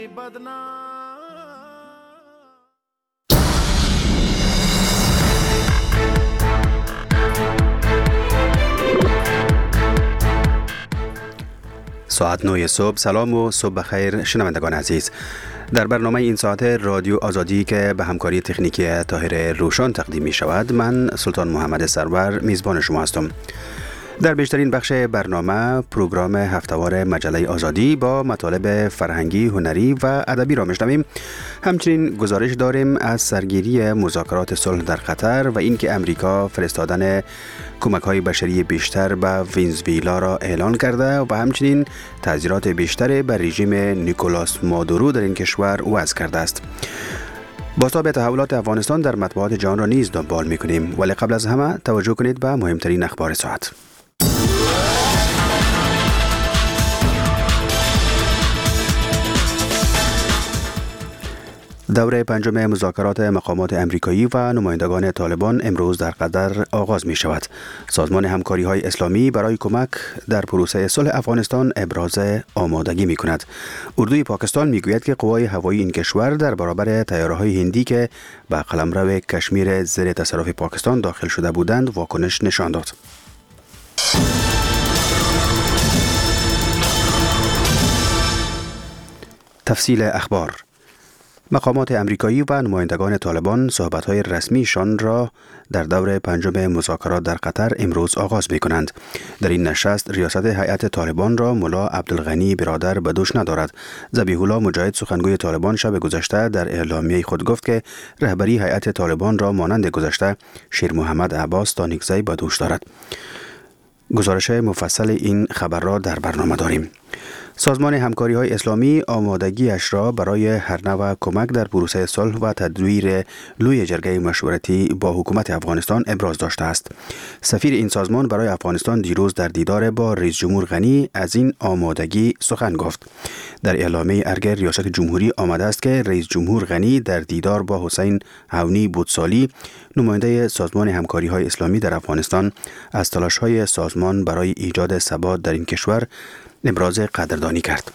ساعت 9 صبح. سلام و صبح بخیر شنوندگان عزیز. در برنامه این ساعت رادیو آزادی که به همکاری تکنیکی طاهر روشان تقدیم می شود، من سلطان محمد سرور میزبان شما هستم. در بیشترین بخش برنامه پروگرام هفتهوار مجله آزادی با مطالب فرهنگی، هنری و ادبی را میشنویم. همچنین گزارش داریم از سرگیری مذاکرات صلح در قطر و اینکه امریکا فرستادن کمک‌های بشری بیشتر به ونزوئلا را اعلان کرده و همچنین تعزیرات بیشتر بر رژیم نیکولاس مادورو در این کشور وضع کرده است. بازتاب تحولات افغانستان در مطبوعات جهان را نیز دنبال می‌کنیم، ولی قبل از همه توجه کنید به مهمترین اخبار ساعت. دوره پنجم مذاکرات مقامات امریکایی و نمایندگان طالبان امروز در قطر آغاز می شود. سازمان همکاری های اسلامی برای کمک در پروسه صلح افغانستان ابراز آمادگی می کند. اردوی پاکستان می گوید که قوای هوایی این کشور در برابر طیاره‌های هندی که به قلمرو کشمیر زیر تصرف پاکستان داخل شده بودند واکنش نشان داد. تفصیل اخبار. مقامات امریکایی و نمایندگان طالبان صحبت‌های رسمیشان را در دور پنجم مذاکرات در قطر امروز آغاز می‌کنند. در این نشست ریاست هیئت طالبان را ملا عبدالغنی برادر به دوش ندارد. ذبیح الله مجاهد سخنگوی طالبان شب گذشته در اعلامیه خود گفت که رهبری هیئت طالبان را مانند گذشته شیر محمد عباس تانیکزی به دوش دارد. گزارش مفصل این خبر را در برنامه داریم. سازمان همکاری های اسلامی آمادگیش را برای هر نوع کمک در پروسه صلح و تدویر لوی جرگه مشورتی با حکومت افغانستان ابراز داشته است. سفیر این سازمان برای افغانستان دیروز در دیدار با رئیس جمهور غنی از این آمادگی سخن گفت. در اعلامیه ارگ ریاست جمهوری آمده است که رئیس جمهور غنی در دیدار با حسین هونی بودسالی، نماینده سازمان همکاری های اسلامی در افغانستان، از تلاش های سازمان برای ایجاد ثبات در این کشور ابراز قدردانی کرد.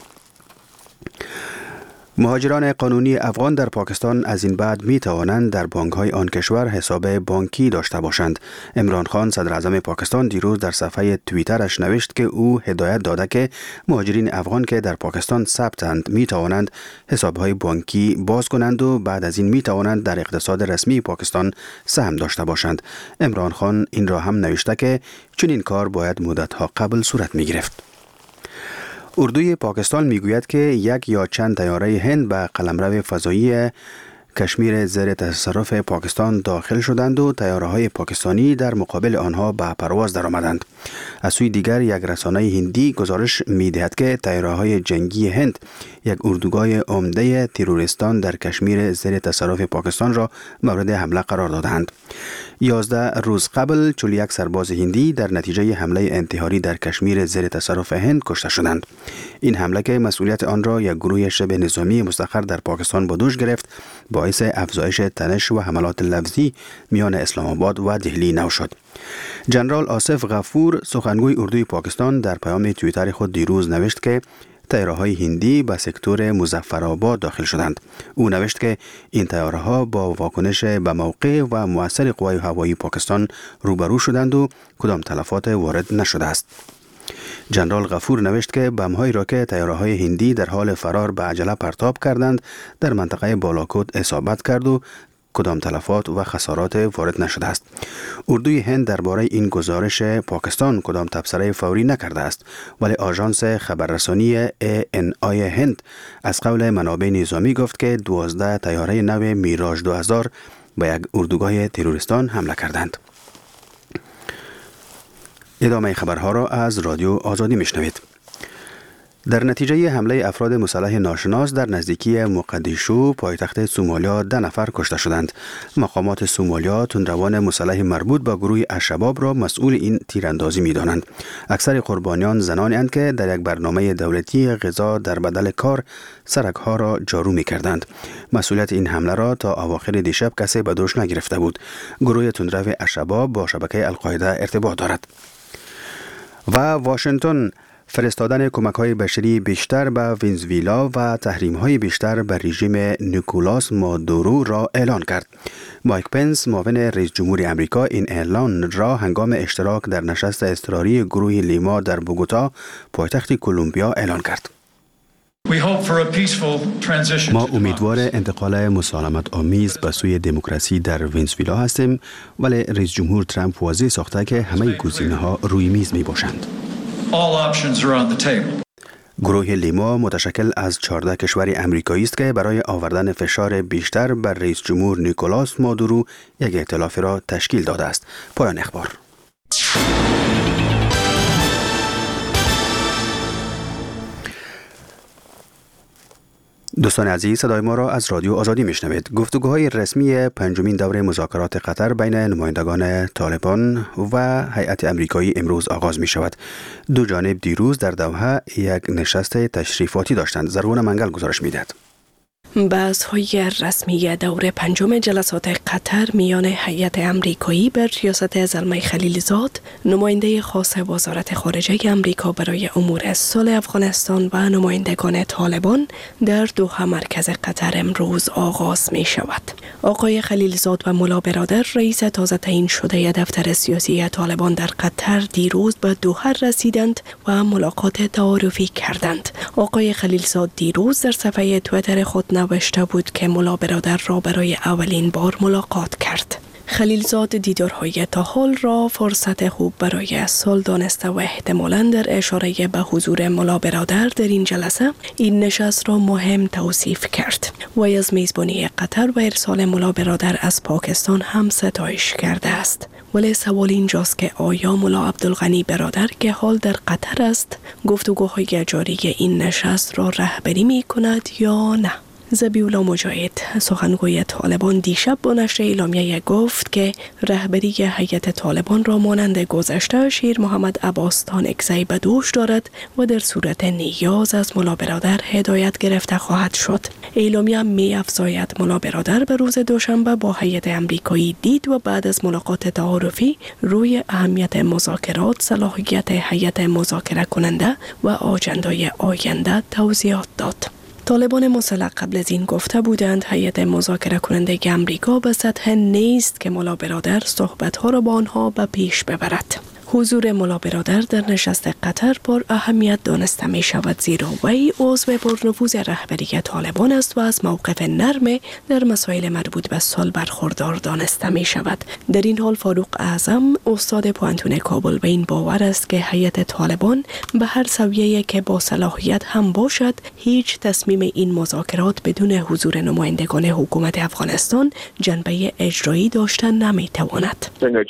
مهاجران قانونی افغان در پاکستان از این بعد می توانند در بانک‌های آن کشور حساب بانکی داشته باشند. عمران خان صدر اعظم پاکستان دیروز در صفحه توییترش نوشت که او هدایت داده که مهاجرین افغان که در پاکستان ثبتند می توانند حساب‌های بانکی باز کنند و بعد از این می توانند در اقتصاد رسمی پاکستان سهم داشته باشند. عمران خان این را هم نوشته که چنین کار باید مدت‌ها قبل صورت می گرفت. اردوی پاکستان میگوید که یک یا چند طیاره هند به قلمرو فضایی کشمیر زیر تصرف پاکستان داخل شدند و طیاره‌های پاکستانی در مقابل آنها به پرواز درآمدند. از سوی دیگر یک رسانه هندی گزارش می‌دهد که طیاره‌های جنگی هند یک اردوگاه عمده تروریستان در کشمیر زیر تصرف پاکستان را مورد حمله قرار دادند. 11 روز قبل 41 سرباز هندی در نتیجه حمله انتحاری در کشمیر زیر تصرف هند کشته شدند. این حمله که مسئولیت آن را یک گروه شبه نظامی مستقر در پاکستان به دوش گرفت، باعث افزایش تنش و حملات لفظی میان اسلام آباد و دهلی نو شد. جنرال آصف غفور سخنگوی اردوی پاکستان در پیام توییتر خود دیروز نوشت که طیاره‌های هندی به سکتور مظفرآباد داخل شدند. او نوشت که این طیاره‌ها با واکنش به موقع و مؤثر قوای هوایی پاکستان روبرو شدند و کدام تلفات وارد نشده است. جنرال غفور نوشت که بم‌هایی را که طیاره‌های هندی در حال فرار به عجله پرتاب کردند در منطقه بالاکوت اصابت کرد و کدام تلفات و خسارات وارد نشده است. اردوی هند درباره این گزارش پاکستان کدام تبصره فوری نکرده است، ولی آژانس خبررسانی ANI هند از قول منابع نظامی گفت که 12 طیاره نو میراژ 2000 به یک اردوگاه تروریستان حمله کردند. ادامه خبرها را از رادیو آزادی میشنوید. در نتیجه حمله افراد مسلح ناشناس در نزدیکی مقدیشو پایتخت سومالیا 10 نفر کشته شدند. مقامات سومالیا تندروان مسلح مربوط با گروه الشباب را مسئول این تیراندازی می‌دانند. اکثر قربانیان زنانی اند که در یک برنامه دولتی غذا در بدل کار سرک‌ها را جارو می‌کردند. مسئولیت این حمله را تا اواخر دیشب کسی به دوش نگرفته بود. گروه تندرو الشباب با شبکه القاعده ارتباط دارد. و واشنگتن فرستادن کمک‌های بشری بیشتر به ونزوئلا و تحریم‌های بیشتر بر رژیم نیکولاس مادورو را اعلان کرد. مایک پنس معاون رئیس جمهور آمریکا این اعلان را هنگام اشتراک در نشست اضطراری گروه لیما در بوگوتا پایتخت کلمبیا اعلان کرد. ما امیدوار انتقال مسالمت آمیز به سوی دموکراسی در ونزوئلا هستیم، ولی رئیس جمهور ترامپ واضح ساخته که همه گزینه‌ها روی میز می باشند. گروه لیما متشکل از 14 کشور امریکایی است که برای آوردن فشار بیشتر بر رئیس جمهور نیکولاس مادورو یک ائتلاف را تشکیل داده است. پایان اخبار. دوستان عزیز، صدای ما را از رادیو آزادی میشنوید. گفتگوهای رسمی پنجمین دوره مذاکرات قطر بین نمایندگان طالبان و هیئت امریکایی امروز آغاز می شود. دو جانب دیروز در دوحه یک نشست تشریفاتی داشتند. زرغون منگل گزارش میدهد. بحث‌های رسمی دور پنجم جلسات قطر میان هیئت امریکایی بر ریاست زلمه خلیلزاد، نماینده خاص وزارت خارجه امریکا برای امور صلح افغانستان و نمایندگان طالبان در دوحه مرکز قطر امروز آغاز می شود. آقای خلیلزاد و ملا برادر، رئیس تازه تعیین شده دفتر سیاسی طالبان در قطر، دیروز به دوحه رسیدند و ملاقات تعارفی کردند. آقای خلیلزاد دیروز در صفحه توییتر خود نوشته بود که ملا برادر را برای اولین بار ملاقات کرد. خلیلزاد دیدارهای تا حال را فرصت خوب برای صلح دانسته و احتمالاً در اشاره به حضور ملا برادر در این جلسه این نشست را مهم توصیف کرد. وی از میزبانی قطر و ارسال ملا برادر از پاکستان هم ستایش کرده است. ولی سوال اینجاست که آیا ملا عبدالغنی برادر که حال در قطر است گفتگوهای جاری این نشست را رهبری می کند یا نه؟ ذبیح‌الله مجاهد، سخنگوی طالبان، دیشب با نشر اعلامیه گفت که رهبری هیئت طالبان را مانند گذشته شیر محمد عباستان اکزی به دوش دارد و در صورت نیاز از ملا برادر هدایت گرفته خواهد شد. اعلامیه می افزاید ملا برادر به روز دوشنبه با هیئت امریکایی دید و بعد از ملاقات تعارفی روی اهمیت مذاکرات، صلاحیت هیئت مذاکره کننده و آجندای آینده توضیحات داد. طالبان مسلح قبل از این گفته بودند هیئت مذاکره کننده امریکا به سطح نیست که ملا برادر صحبت‌ها را با آنها به پیش ببرد. حضور ملا برادر در نشست قطر پر اهمیت دانسته می شود، زیرا وی عضو پرنفوذ رهبری طالبان است و از موقف نرم در مسائل مربوط به صلح برخوردار دانسته می شود. در این حال فاروق اعظم، استاد پوهنتون کابل، به این باور است که هیئت طالبان به هر سویه‌ای که با صلاحیت هم باشد، هیچ تصمیم این مذاکرات بدون حضور نمایندگان حکومت افغانستان جنبه اجرایی داشته نمی تواند.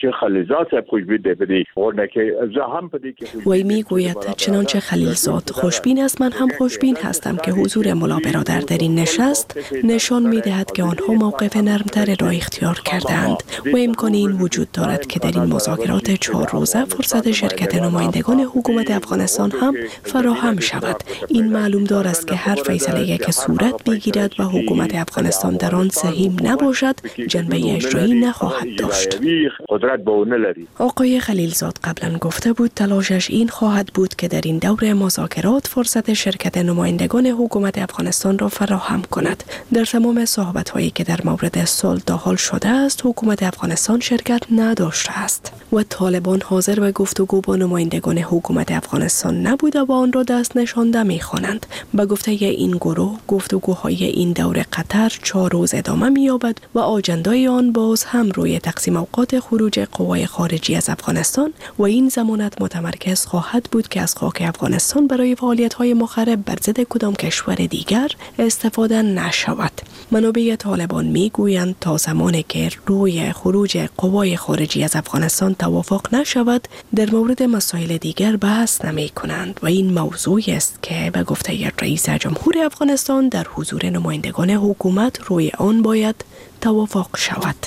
وی می گوید چنانچه خلیلزاد خوشبین است، من هم خوشبین هستم که حضور ملا برادر در این نشست نشان می دهد که آنها موقف نرمتر را اختیار کردند و امکان این وجود دارد که در این مذاکرات 4 روزه فرصت شرکت نمایندگان حکومت افغانستان هم فراهم شود. این معلوم دار است که هر فیصله که صورت بگیرد و حکومت افغانستان در آن سهیم نباشد، جنبه اجرایی نخواهد داشت. آقای خلیلزاد قبلا گفته بود تلاشش این خواهد بود که در این دور مذاکرات فرصت شرکت نمایندگان حکومت افغانستان را فراهم کند. در تمام صحبت‌هایی که در مورد صلح تا حال شده است، حکومت افغانستان شرکت نداشته است و طالبان حاضر به گفتگو با نمایندگان حکومت افغانستان نبوده و آن را دست نشانده می‌خوانند. به گفته این گروه، گفتگوهای این دور قطر 4 روز ادامه می‌یابد و آجندای آن باز هم روی تقسیم اوقات خروج قوای خارجی از افغانستان و این ضمانت متمرکز خواهد بود که از خاک افغانستان برای فعالیت‌های مخرب بر ضد کدام کشور دیگر استفاده نشود. منابع طالبان میگویند تا زمانی که روی خروج قوای خارجی از افغانستان توافق نشود، در مورد مسائل دیگر بحث نمی کنند و این موضوعی است که به گفته رئیس جمهور افغانستان در حضور نمایندگان حکومت روی آن باید توافق شود.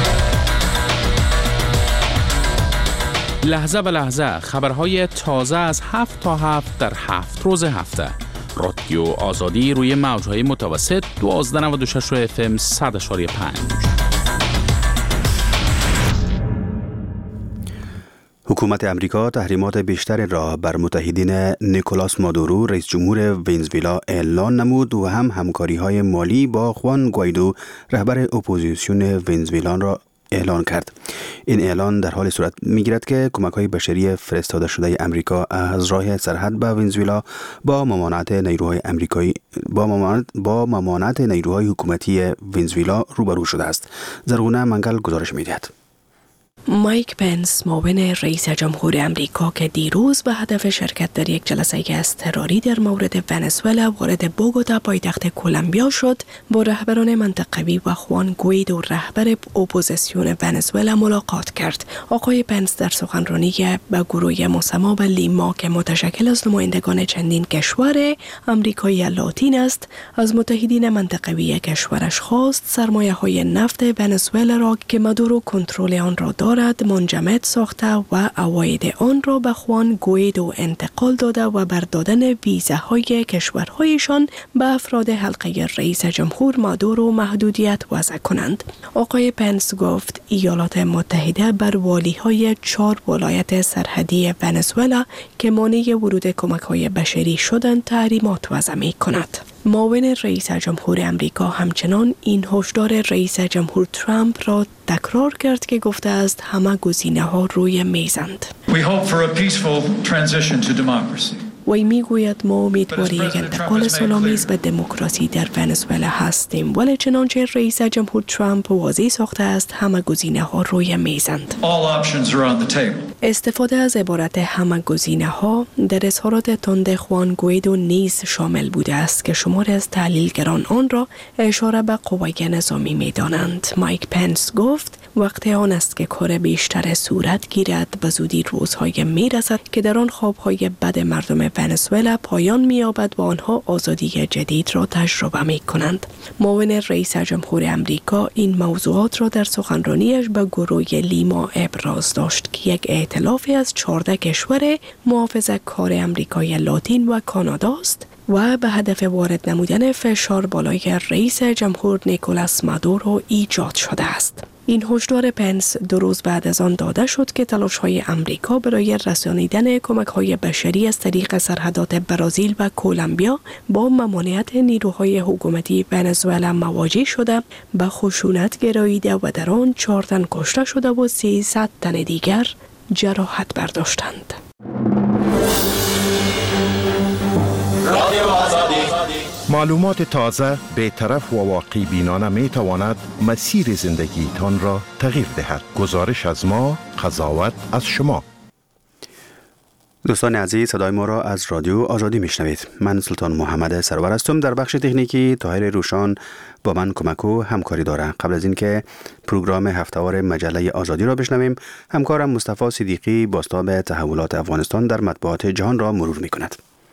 لحظه به لحظه خبرهای تازه از 7 تا 7 در 7 روز هفته. رادیو آزادی روی موجهای متوسط 1296 FM 100.5. حکومت امریکا تحریمات بیشتر را بر متحدین نیکولاس مادورو رئیس جمهور ونزوئلا اعلان نمود و همکاری‌های مالی با خوان گوایدو رهبر اپوزیسیون ونزوئلا را اعلان کرد. این اعلان در حال صورت می‌گیرد که کمک‌های بشری فرستاده شده امریکا از راه سرحد به ونزوئلا با ممانعت نیروهای آمریکایی با ممانعت نیروهای حکومتی ونزوئلا روبرو شده است. زرغونه منگل گزارش می‌دهد. مایک پنس معاون رئیس جمهور امریکا که دیروز به هدف شرکت در یک جلسه اضطراری در مورد ونزوئلا وارد بوگوتا پایتخت کلمبیا شد، با رهبران منطقوی و خوان گوایدو رهبر اپوزیسیون ونزوئلا ملاقات کرد. آقای پنس در سخنرانی به گروه مسما به لیما که متشکل از نمایندگان چندین کشور آمریکایی لاتین است، از متحدین منطقوی کشورش خواست سرمایه‌های نفت ونزوئلا را که مادورو کنترل آن را دارد منجمد ساخته و عواید آن را به خوان گوایدو انتقال داده و بر دادن ویزاهای کشورهایشان به افراد حلقه رئیس جمهور مادورو محدودیت وضع کنند. آقای پنس گفت ایالات متحده بر والیهای 4 ولایت سرحدی ونزوئلا که مانع ورود کمک‌های بشری شدند تحریمات وضع می‌کند. معاون رئیس جمهور امریکا همچنان این هشدار رئیس جمهور ترامپ را تکرار کرد که گفته است همه گزینه‌ها روی میزند. وی میگوید ما امیدواری یک انتقال سال‌آمیز به دموکراسی در ونزوئلا هستیم، ولی چنانچه رئیس جمهور ترامپ واضح ساخته است همه گزینه‌ها روی میزند. استفاده از عبارت همه گزینه‌ها در اظهارات تند خوان گوایدو نیز شامل بوده است که شماری از تحلیلگران آن را اشاره به قوای نظامی می‌دانند. مایک پنس گفت وقت آن است که کار بیشتر صورت گیرد، به زودی روزهای میرسد که در آن خوابهای بد مردم ونزوئلا پایان می‌یابد و آنها آزادی جدید را تجربه می‌کنند. معاون رئیس جمهور امریکا این موضوعات را در سخنرانیش به گروه لیما ابراز داشت که یک ائتلاف از 14 کشور محافظه‌کار امریکای لاتین و کانادا است و به هدف وارد نمودن فشار بالای رئیس جمهور نیکولاس مادورو ایجاد شده است. این هشدار پنس 2 روز بعد از آن داده شد که تلاش‌های امریکا برای رسانیدن کمک‌های بشری از طریق سرحدات برزیل و کلمبیا با ممانعت نیروهای حکومتی ونزوئلا مواجه شده به خشونت گراییده و در آن 4 تن کشته شده و 300 تن دیگر جراحت برداشتند. معلومات تازه، بی‌طرف و واقع بینانه می تواند مسیر زندگیتان را تغییر دهد. گزارش از ما، قضاوت از شما. دوستان عزیز، صدای ما را از رادیو آزادی میشنوید. من سلطان محمد سرور هستم. در بخش تکنیکی طاهر روشان با من کمک و همکاری داره. قبل از اینکه پروگرام هفته‌وار مجله آزادی را بشنویم، همکارم مصطفی صدیقی بازتاب تحولات افغانستان در مطبوعات جهان را مرور میکند.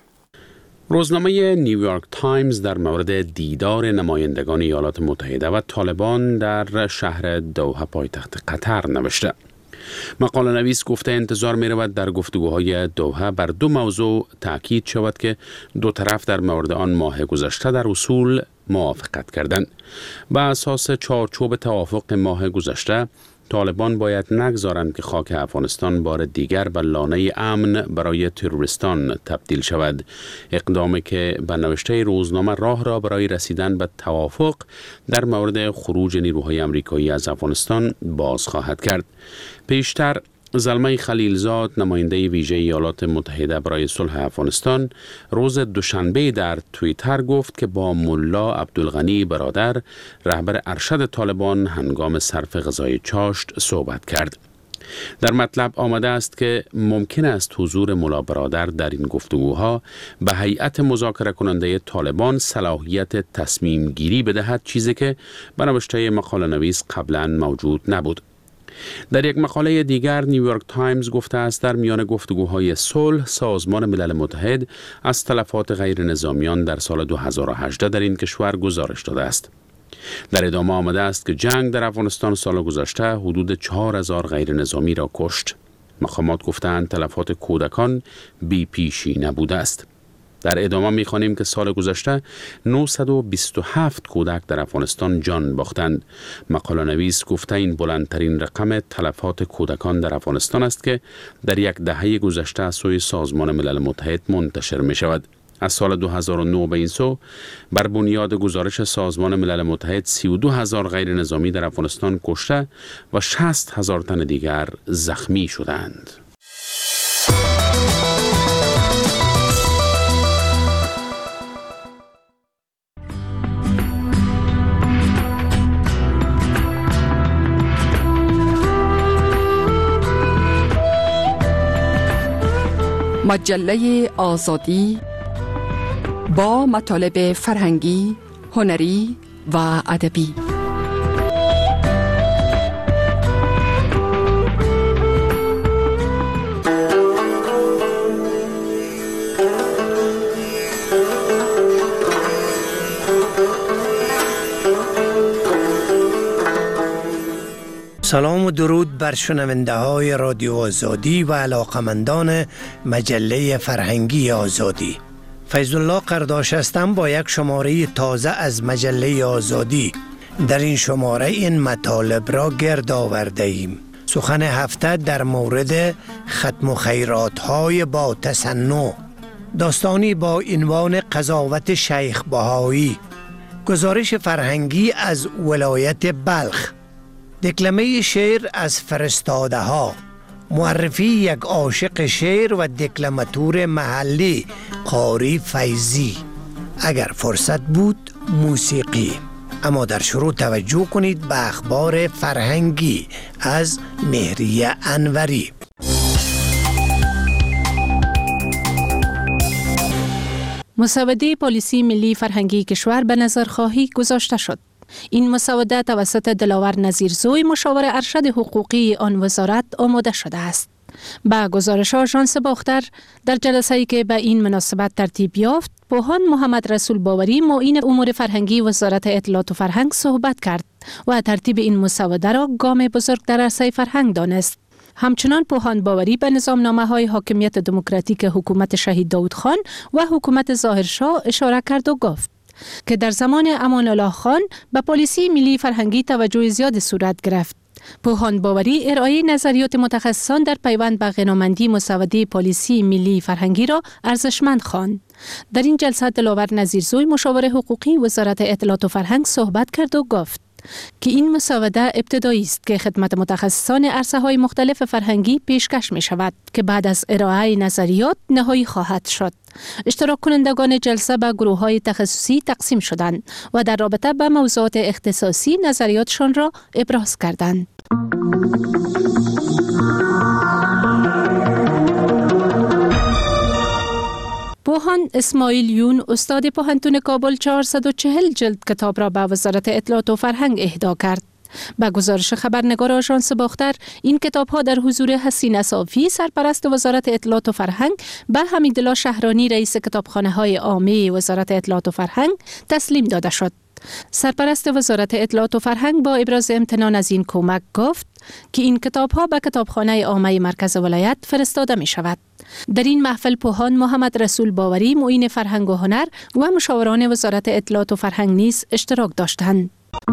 روزنامه نیویورک تایمز در مورد دیدار نمایندگان ایالات متحده و طالبان در شهر دوحه پایتخت قطر نوشته. مقاله نویس گفته انتظار می رود در گفتگوهای دوحه بر 2 موضوع تاکید شود که 2 طرف در مورد آن ماه گذشته در اصول موافقت کردند. بر اساس چارچوب توافق ماه گذشته، طالبان باید نگذارند که خاک افغانستان بار دیگر به لانه امن برای تروریستان تبدیل شود. اقدامی که به نوشته روزنامه راه را برای رسیدن به توافق در مورد خروج نیروهای آمریکایی از افغانستان باز خواهد کرد. پیشتر زلمه خلیلزاد، نماینده ویژه ایالات متحده برای صلح افغانستان، روز دوشنبه در توییتر گفت که با ملا عبدالغنی برادر، رهبر ارشد طالبان، هنگام صرف غذای چاشت صحبت کرد. در مطلب آمده است که ممکن است حضور ملا برادر در این گفتگوها به هیئت مذاکره کننده طالبان صلاحیت تصمیم گیری بدهد، چیزی که به نوشته مقاله نویس قبلا موجود نبود. در یک مقاله دیگر نیویورک تایمز گفته است در میان گفتگوهای صلح سازمان ملل متحد از تلفات غیر نظامیان در سال 2018 در این کشور گزارش داده است. در ادامه آمده است که جنگ در افغانستان سال گذشته حدود 4000 غیر نظامی را کشت. مقامات گفتند تلفات کودکان بی پیشی نبوده است. در ادامه می‌خوانیم که سال گذشته 927 کودک در افغانستان جان باختند. مقاله نویس گفته این بلندترین رقم تلفات کودکان در افغانستان است که در یک دهه گذشته از سوی سازمان ملل متحد منتشر می شود. از سال 2009 به این سو بر بنیاد گزارش سازمان ملل متحد 32,000 غیر نظامی در افغانستان کشته و 60,000 تن دیگر زخمی شدند. مجله آزادی با مطالب فرهنگی، هنری و ادبی. سلام و درود بر شنونده های رادیو آزادی و علاقمندان مجله فرهنگی آزادی. فیض الله قرداش هستم با یک شماره تازه از مجله آزادی. در این شماره این مطالب را گرد آورده ایم. سخن هفته در مورد ختم خیرات های با تصنع، داستانی با عنوان قضاوت شیخ بهایی، گزارش فرهنگی از ولایت بلخ، دکلمه شعر از فرستاده ها، معرفی یک عاشق شعر و دکلماتور محلی قاری فیضی. اگر فرصت بود موسیقی. اما در شروع توجه کنید به اخبار فرهنگی از مهریه انوری. مسوده پالیسی ملی فرهنگی کشور به نظرخواهی گذاشته شد. این مسوده توسط دلاور نظیرزوی مشاور ارشد حقوقی آن وزارت آماده شده است. با گزارش آژانس باختر در جلسه‌ای که به این مناسبت ترتیب یافت، پوهان محمد رسول باوری معین امور فرهنگی وزارت اطلاعات و فرهنگ صحبت کرد و ترتیب این مسوده را گام بزرگ در عرصه فرهنگ دانست. همچنان پوهان باوری به نظامنامه‌های حاکمیت دموکراتیک حکومت شهید داود خان و حکومت ظاهرشاه اشاره کرد و گفت که در زمان امان الله خان به پالیسی ملی فرهنگی توجه زیاد صورت گرفت. پوهان باوری ارائه نظریات متخصصان در پیوند به غنامندی مسوده پالیسی ملی فرهنگی را ارزشمند خواند. در این جلسه دلاور نظیرزوی مشاور حقوقی وزارت اطلاعات و فرهنگ صحبت کرد و گفت که این مسوده ابتدایی است که خدمت متخصصان عرصه‌های مختلف فرهنگی پیشکش می شود که بعد از ارائه نظریات نهایی خواهد شد. اشتراک کنندگان جلسه به گروه‌های تخصصی تقسیم شدند و در رابطه به موضوعات اختصاصی نظریاتشان را ابراز کردند. پوهان اسماعیل یون استاد پوهنتون کابل 440 جلد کتاب را به وزارت اطلاعات و فرهنگ اهدا کرد. با گزارش خبرنگار آژانس باختر، این کتاب‌ها در حضور حسین صافی سرپرست وزارت اطلاعات و فرهنگ به حمیدالله شهرانی رئیس کتابخانه‌های عامه وزارت اطلاعات و فرهنگ تسلیم داده شد. سرپرست وزارت اطلاعات و فرهنگ با ابراز امتنان از این کمک گفت که این کتاب‌ها به کتابخانه عامه مرکز ولایت فرستاده می شود. در این محفل پوهان محمد رسول باوری معین فرهنگ و هنر و مشاوران وزارت اطلاعات و فرهنگ نیز اشتراک داشتند.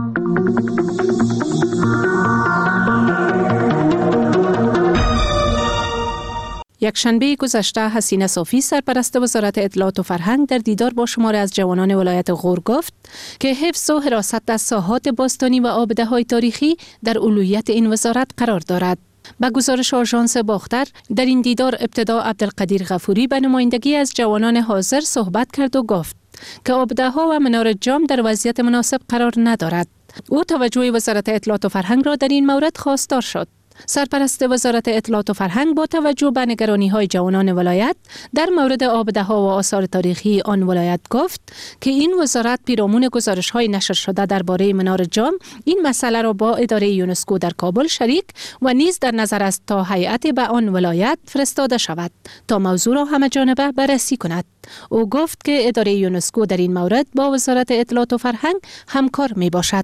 یک شنبه گذشته حسین صافی سرپرست وزارت اطلاعات و فرهنگ در دیدار با شماری از جوانان ولایت غور گفت که حفظ و حراست از ساحات باستانی و آبده‌های تاریخی در اولویت این وزارت قرار دارد. با گزارش آژانس باختر، در این دیدار ابتدا عبدالقدیر غفوری به نمایندگی از جوانان حاضر صحبت کرد و گفت که آبده‌ها و منار جام در وضعیت مناسب قرار ندارد. او توجه وزارت اطلاعات و فرهنگ را در این مورد خواستار شد. سرپرست وزارت اطلاعات و فرهنگ با توجه به نگرانی‌های جوانان ولایت در مورد آبده‌ها و آثار تاریخی آن ولایت گفت که این وزارت پیرامون گزارش‌های نشر شده درباره منار جام این مسئله را با اداره یونسکو در کابل شریک و نیز در نظر است تا هیئت به آن ولایت فرستاده شود تا موضوع را همه‌جانبه بررسی کند. او گفت که اداره یونسکو در این مورد با وزارت اطلاعات و فرهنگ همکار می‌باشد.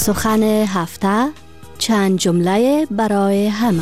سخن هفته، چند جمله برای همه.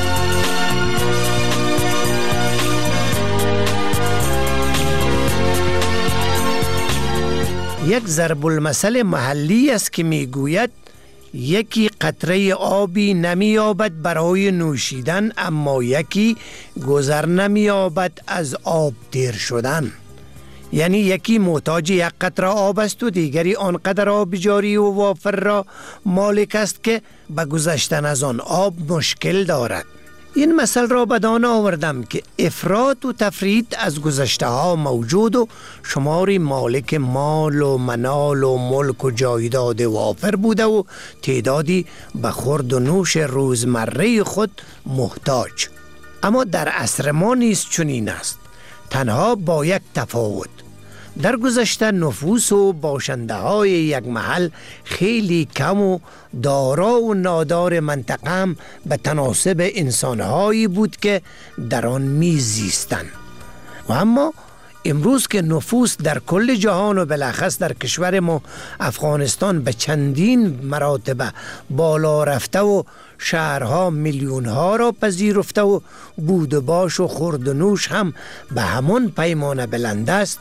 یک ضرب المثل محلی است که میگوید یکی قطره آبی نمی‌یابد برای نوشیدن، اما یکی گذر نمی‌یابد از آب تیر شدن. یعنی یکی محتاج یک قطره آب است و دیگری آنقدر آب جاری و وافر را مالک است که به گذشتن از آن آب مشکل دارد. این مثل را بدان آوردم که افراط و تفرید از گذشته ها موجود و شماری مالک مال و منال و ملک و جایداد وافر بوده و تعدادی به خورد و نوش روزمره خود محتاج. اما در عصر ما نیز چنین است، تنها با یک تفاوت. در گذشته نفوس و باشنده های یک محل خیلی کم و دارا و نادار منطقه هم به تناسب انسانهایی بود که در آن میزیستند. و اما امروز که نفوس در کل جهان و بالاخص در کشور ما افغانستان به چندین مراتب بالا رفته و شهرها میلیونها را پذیرفته و بود و باش و خورد و نوش هم به همان پیمانه بلند است،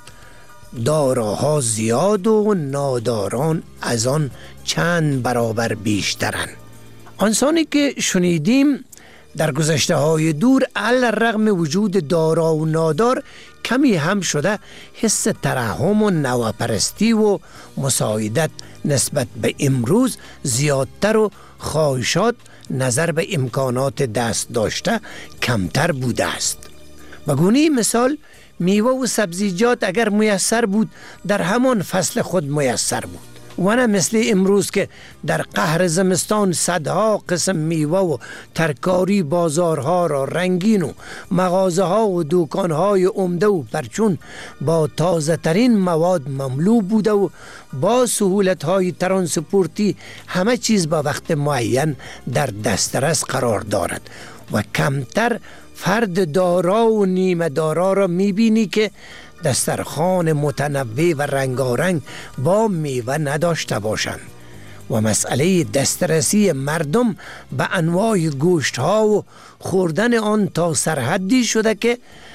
داراها زیاد و ناداران از آن چند برابر بیشترند. آنسانی که شنیدیم در گذشته های دور علی‌رغم وجود دارا و نادار کمی هم شده حس ترحم و نوپرستی و مساعدت نسبت به امروز زیادتر و خواهشات نظر به امکانات دست داشته کمتر بوده است. به گونه مثال میوه و سبزیجات اگر میسر بود در همان فصل خود میسر بود و نه مثل امروز که در قهر زمستان صدها قسم میوه و ترکاری بازارها را رنگین و مغازه ها و دکان های عمده و پرچون با تازه ترین مواد مملو بوده و با سهولت های ترانسپورتی همه چیز با وقت معین در دسترس قرار دارد و کمتر فرد دارا و نیمه دارا را میبینی که دسترخوان متنوع و رنگارنگ با میوه نداشته باشند و مسئله دسترسی مردم به انواع گوشت ها و خوردن آن تا سرحدی شده که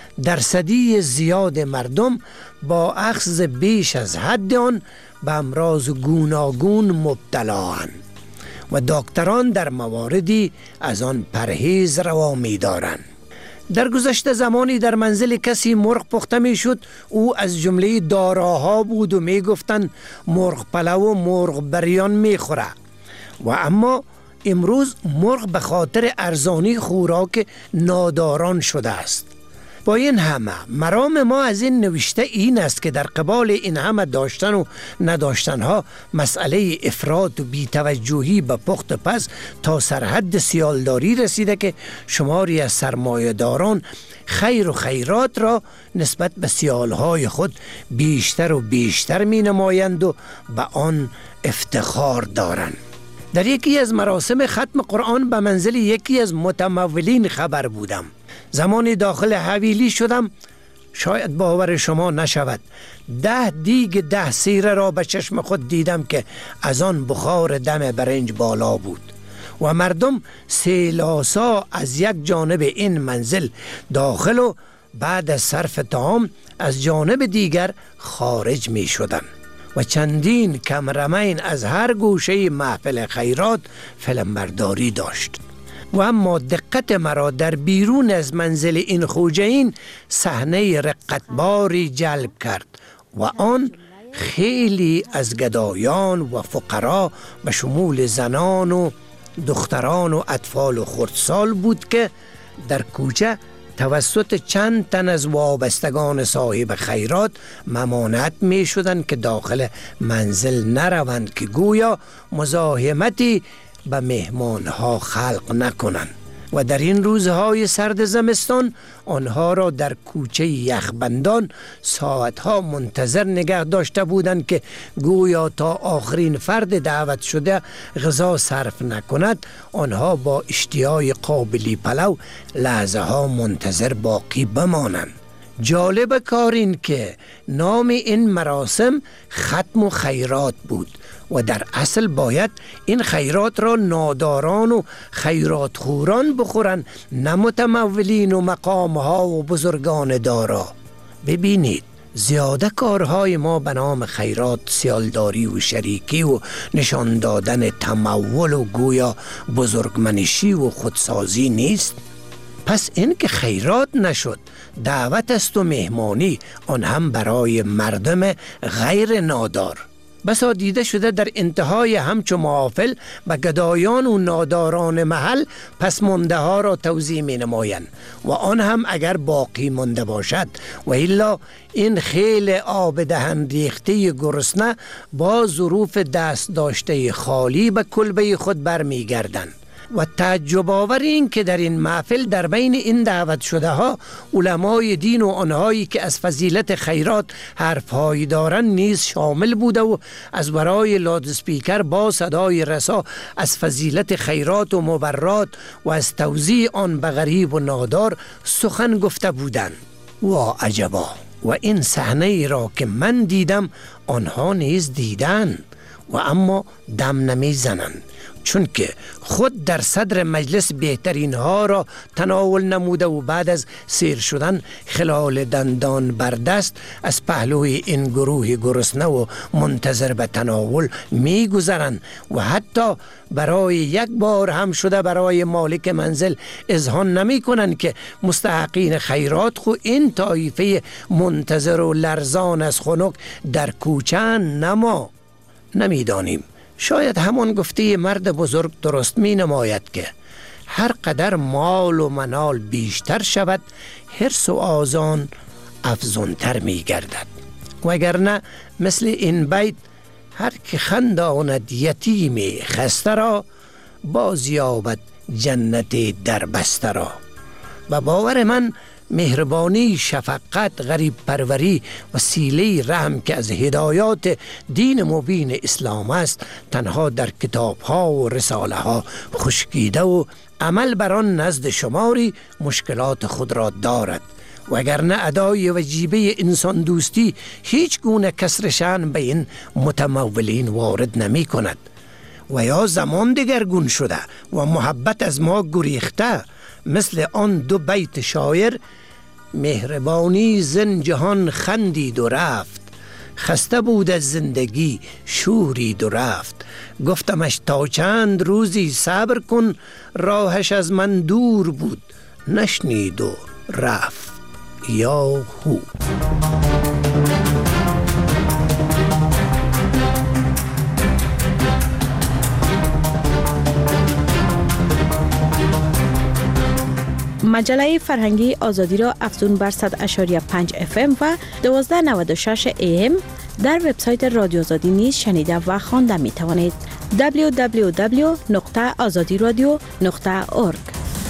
درصدی زیاد مردم با اخذ بیش از حد آن به امراض گوناگون مبتلااند و دکتران در مواردی از آن پرهیز روا می دارند. در گذشته زمانی در منزل کسی مرغ پخته می شد، او از جمله داراها بود و می گفتند مرغ پلو و مرغ بریان می خوره. و اما امروز مرغ به خاطر ارزانی خوراک ناداران شده است. با این همه مرام ما از این نوشته این است که در قبال این همه داشتن و نداشتن ها مسئله افراط و بی‌توجهی به پخت پز تا سرحد سیالداری رسیده که شماری از سرمایه‌داران خیر و خیرات را نسبت به سیالهای خود بیشتر و بیشتر می نمایند و به آن افتخار دارند. در یکی از مراسم ختم قرآن به منزل یکی از متمولین خبر بودم. زمانی داخل حویلی شدم، شاید باور شما نشود 10 دیگ 10 سیره را به چشم خود دیدم که از آن بخار دم برنج بالا بود و مردم سیلاسا از یک جانب این منزل داخل و بعد از صرف طعام از جانب دیگر خارج می شدند و چندین کمرمین از هر گوشه محفل خیرات فیلمبرداری داشت. و اما دقت مرا در بیرون از منزل این خوجین صحنه رقتباری جلب کرد و آن خیلی از گدایان و فقرا به شمول زنان و دختران و اطفال و خردسال بود که در کوچه توسط چند تن از وابستگان صاحب خیرات ممانعت می شدند که داخل منزل نروند که گویا مزاحمتی به مهمانها خلق نکنند و در این روزهای سرد زمستان آنها را در کوچه یخبندان ساعتها منتظر نگه داشته بودند که گویا تا آخرین فرد دعوت شده غذا صرف نکند آنها با اشتیای قابلی پلو لحظه ها منتظر باقی بمانند. جالب کار این که نام این مراسم ختم و خیرات بود و در اصل باید این خیرات را ناداران و خیرات خوران بخورن، نه متمولین و مقامها و بزرگان دارا. ببینید زیاده کارهای ما به نام خیرات سیالداری و شریکی و نشان دادن تمول و گویا بزرگمنشی و خودسازی نیست؟ پس این که خیرات نشد دعوت است و مهمانی، آن هم برای مردم غیر نادار. بسا دیده شده در انتهای همچو محافل به گدایان و ناداران محل پس مانده ها را توزیع می نمایند و آن هم اگر باقی مانده باشد، و الا این خیل آب دهن ریخته گرسنه با ظروف دست داشته خالی به کلبه خود برمی گردند. و تعجب آور این که در این محفل در بین این دعوت شده ها علمای دین و آنهایی که از فضیلت خیرات حرفهایی دارند نیز شامل بوده و از برای لادسپیکر با صدای رسا از فضیلت خیرات و مبرات و از توزیع آن به غریب و نادار سخن گفته بودند. و عجبا، و این صحنه ای را که من دیدم آنها نیز دیدن و اما دم نمی زنند، چون که خود در صدر مجلس بهترین ها را تناول نموده و بعد از سیر شدن خلال دندان بر دست از پهلوی این گروه گرسنه و منتظر به تناول می گذرند و حتی برای یک بار هم شده برای مالک منزل اذعان نمی کنند که مستحقین خیرات خو این طایفه منتظر و لرزان از خنک در کوچه نما. نمیدانیم، شاید همان گفته مرد بزرگ درست می نماید که هر قدر مال و منال بیشتر شود حرص و آزان افزونتر می گردد. وگرنه مثل این بیت هر که خنداند یتیم خسته را باز یابد جنت در بسته را. و باور من مهربانی، شفقت، غریب پروری و سیله رحم که از هدایات دین مبین اسلام است تنها در کتاب ها و رساله ها خشکیده و عمل بر آن نزد شماری مشکلات خود را دارد. وگرنه ادای وجیبه انسان دوستی هیچ گونه کسر شأن به این متمولین وارد نمی کند. و یا زمان دگرگون شده و محبت از ما گریخته، مثل آن دو بیت شاعر: مهربانی زن جهان خندید و رفت، خسته بود از زندگی شورید و رفت. گفتمش تا چند روزی صبر کن، راهش از من دور بود نشنید و رفت. یا هو. مجله فرهنگی آزادی را افزون بر 100.5 FM و 1296 AM در وبسایت رادیو آزادی نیز شنیده و خوانده می توانید. www.azadiradio.org.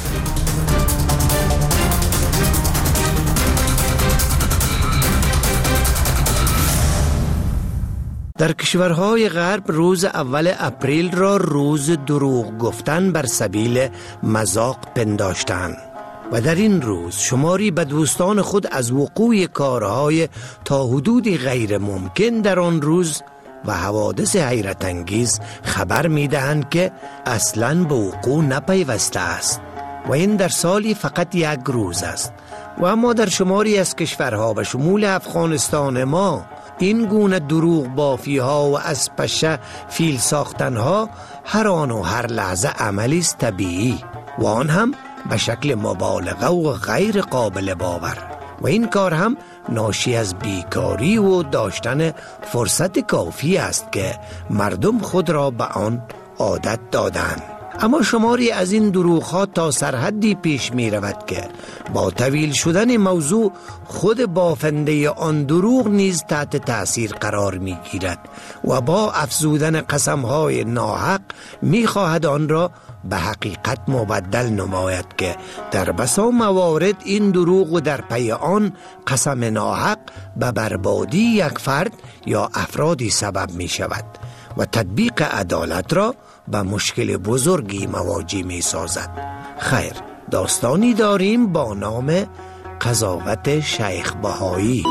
در کشورهای غرب روز اول اپریل را روز دروغ گفتن بر سبیل مذاق پنداشتند و در این روز شماری به دوستان خود از وقوع کارهای تا حدودی غیر ممکن در آن روز و حوادث حیرت انگیز خبر می دهند که اصلاً به وقوع نپیوسته است و این در سالی فقط یک روز است. و اما در شماری از کشورها و شمول افغانستان ما این گونه دروغ بافی ها و از پشه فیل ساختن ها هر آن و هر لحظه عملی است طبیعی و آن هم به شکل مبالغه و غیر قابل باور. و این کار هم ناشی از بیکاری و داشتن فرصت کافی است که مردم خود را به آن عادت دادند. اما شماری از این دروغ ها تا سرحدی پیش می رود که با طویل شدن موضوع خود بافنده آن دروغ نیز تحت تأثیر قرار می گیرد و با افزودن قسم های ناحق می خواهد آن را به حقیقت مبدل نماید که در بسا موارد این دروغ و در پی آن قسم ناحق به بربادی یک فرد یا افرادی سبب می شود و تطبیق عدالت را به مشکل بزرگی مواجه می سازد. خیر، داستانی داریم با نام قضاوت شیخ بهایی.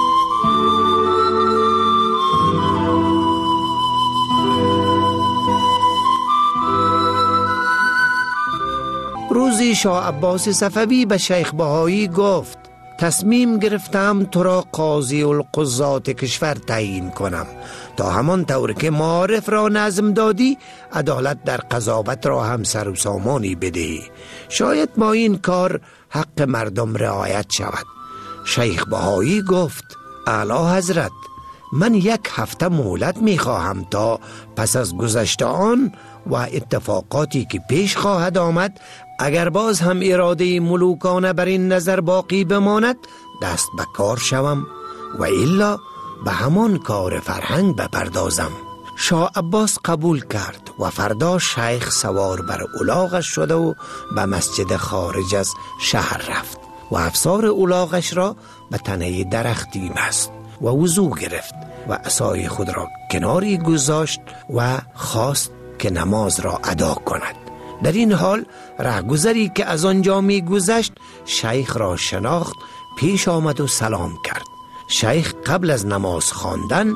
روزی شاه عباس صفوی به شیخ بهایی گفت تصمیم گرفتم تو را قاضی القضات کشور تعیین کنم تا همان طور که معارف را نظم دادی عدالت در قضاوت را هم سر و سامانی بدهی. شاید با این کار حق مردم رعایت شود. شیخ بهایی گفت اعلی حضرت، من 1 هفته مهلت می خواهم تا پس از گذشت آن و اتفاقاتی که پیش خواهد آمد اگر باز هم اراده ملوکانه بر این نظر باقی بماند دست به کار شوم و الا به همان کار فرهنگ بپردازم. شاه عباس قبول کرد و فردا شیخ سوار بر الاغش شد و به مسجد خارج از شهر رفت و افسار الاغش را به تنه درختی بست و وضو گرفت و عصای خود را کناری گذاشت و خواست که نماز را ادا کند. در این حال رهگذری که از آنجا می گذشت شیخ را شناخت، پیش آمد و سلام کرد. شیخ قبل از نماز خواندن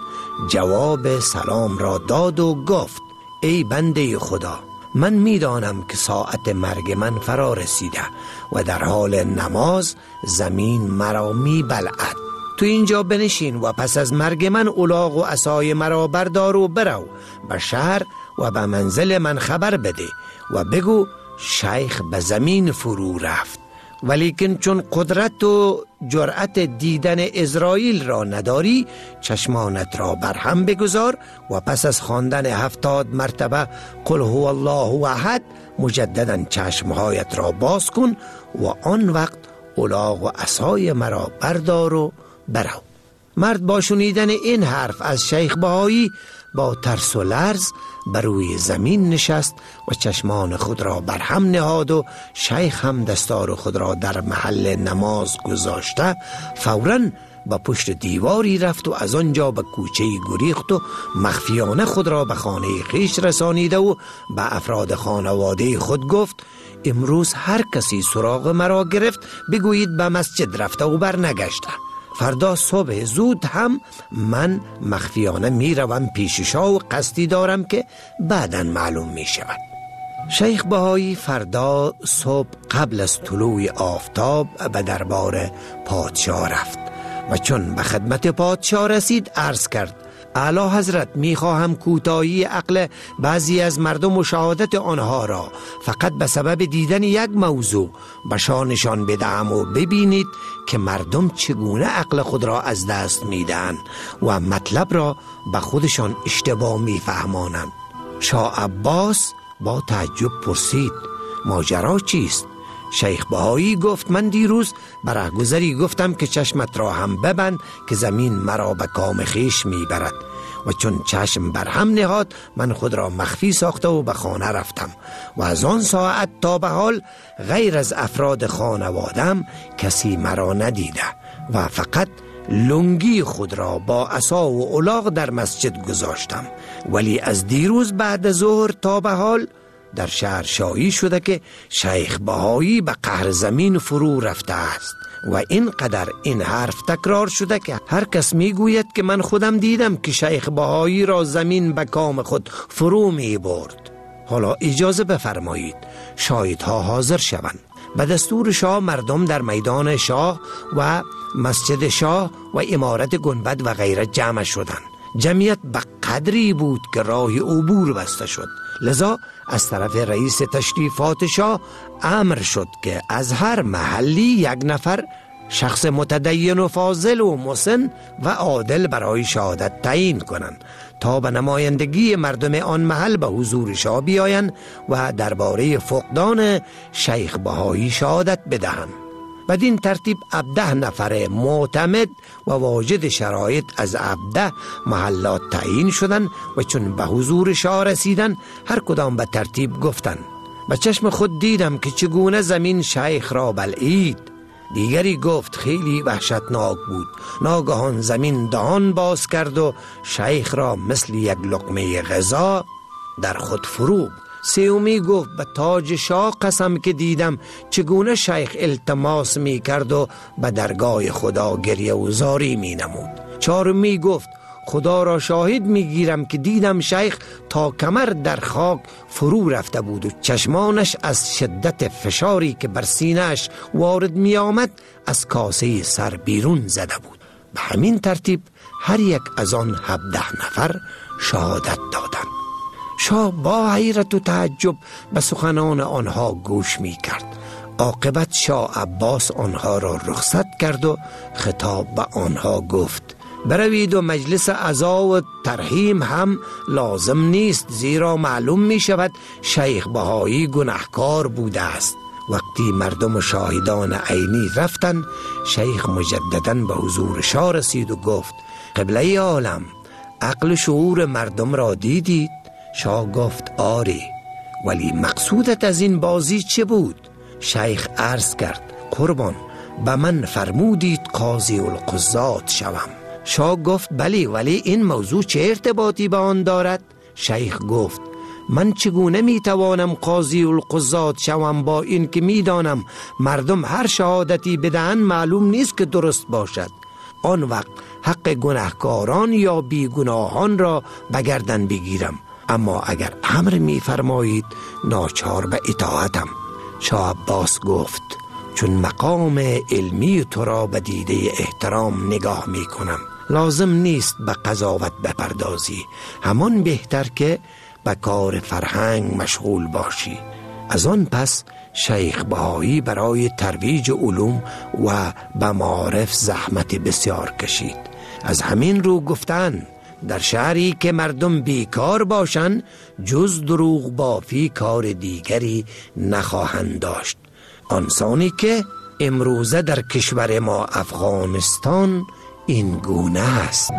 جواب سلام را داد و گفت ای بنده خدا، من می دانم که ساعت مرگ من فرا رسیده و در حال نماز زمین مرا می بلعد. تو اینجا بنشین و پس از مرگ من الاغ و عصای مرا بردار و برو به شهر و به منزل من خبر بده و بگو شیخ به زمین فرو رفت، ولیکن چون قدرت و جرأت دیدن عزراییل را نداری چشمانت را برهم بگذار و پس از خواندن 70 مرتبه قل هو الله احد مجددا چشمهایت را باز کن و آن وقت الاغ و عصای مرا بردار و برو. مرد با شنیدن این حرف از شیخ بهایی با ترس و لرز بر روی زمین نشست و چشمان خود را برهم نهاد و شیخ هم دستار خود را در محل نماز گذاشته فوراً با پشت دیواری رفت و از آنجا به کوچه گریخت و مخفیانه خود را به خانه خویش رسانیده و به افراد خانواده خود گفت امروز هر کسی سراغ مرا گرفت بگویید به مسجد رفته و برنگشته. فردا صبح زود هم من مخفیانه می روم پیش شاه و قصدی دارم که بعداً معلوم می شود. شیخ بهایی فردا صبح قبل از طلوع آفتاب به دربار پادشاه رفت و چون به خدمت پادشاه رسید عرض کرد اعلی حضرت می خواهم کوتاهی عقل بعضی از مردم و شهادت آنها را فقط به سبب دیدن یک موضوع به شاه نشان بدهم و ببینید که مردم چگونه عقل خود را از دست می دهند و مطلب را به خودشان اشتباه می فهمانند. شاه عباس با تعجب پرسید ماجرا چیست؟ شیخ بهایی گفت من دیروز برای گذری گفتم که چشمت را هم ببند که زمین مرا به کام خیش می برد و چون چشم بر هم نهاد من خود را مخفی ساخته و به خانه رفتم و از آن ساعت تا به حال غیر از افراد خانوادم کسی مرا ندیده و فقط لنگی خود را با عصا و الاغ در مسجد گذاشتم، ولی از دیروز بعد ظهر تا به حال در شهر شایع شده که شیخ بهایی به قهر زمین فرو رفته است و اینقدر این حرف تکرار شده که هر کس میگوید که من خودم دیدم که شیخ بهایی را زمین به کام خود فرو می برد. حالا اجازه بفرمایید شاهدها حاضر شوند. به دستور شاه مردم در میدان شاه و مسجد شاه و عمارت گنبد و غیره جمع شدند. جمعیت به قدری بود که راه عبور بسته شد، لذا از طرف رئیس تشریفات شاه امر شد که از هر محلی 1 نفر شخص متدین و فاضل و مسن و عادل برای شهادت تعیین کنند تا به نمایندگی مردم آن محل به حضور شاه بیایند و درباره فقدان شیخ بهایی شهادت بدهند. بدین ترتیب 17 نفر معتمد و واجد شرایط از 17 محلات تعیین شدند و چون به حضور شاه رسیدن هر کدام به ترتیب گفتند به چشم خود دیدم که چگونه زمین شیخ را بلعید. دیگری گفت خیلی وحشتناک بود. ناگهان زمین دهان باز کرد و شیخ را مثل یک لقمه غذا در خود فرو. سومی گفت به تاج شاه قسم که دیدم چگونه شیخ التماس می کرد و به درگاه خدا گریه و زاری می نمود. چهارمی گفت خدا را شاهد می گیرم که دیدم شیخ تا کمر در خاک فرو رفته بود و چشمانش از شدت فشاری که بر سینه‌اش وارد می آمد از کاسه سر بیرون زده بود. به همین ترتیب هر یک از آن 17 نفر شهادت دادند. شاه با حیرت و تعجب به سخنان آنها گوش می کرد. عاقبت شاه عباس آنها را رخصت کرد و خطاب به آنها گفت بروید و مجلس عزا و ترحیم هم لازم نیست، زیرا معلوم می شود شیخ بهایی گناهکار بوده است. وقتی مردم و شاهدان عینی رفتند، شیخ مجدداً به حضور شاه رسید و گفت قبله عالم، عقل شعور مردم را دیدید؟ شاه گفت آری، ولی مقصودت از این بازی چه بود؟ شیخ عرض کرد قربان، به من فرمودید قاضی القضات شوم. شاه گفت بلی، ولی این موضوع چه ارتباطی به آن دارد؟ شیخ گفت من چگونه میتوانم قاضی القضات شوم با این که میدانم مردم هر شهادتی بدهند معلوم نیست که درست باشد. آن وقت حق گناهکاران یا بیگناهان را بگردن بگیرم، اما اگر امر میفرمایید ناچار به اطاعتم. شاه عباس گفت چون مقام علمی تو را به دیده احترام نگاه میکنم، لازم نیست به قضاوت بپردازی، همان بهتر که به کار فرهنگ مشغول باشی. از آن پس شیخ بهایی برای ترویج علوم و به معارف زحمت بسیار کشید. از همین رو گفتن در شهری که مردم بیکار باشند جز دروغ بافی کار دیگری نخواهند داشت. آنسانی که امروزه در کشور ما افغانستان این گونه است.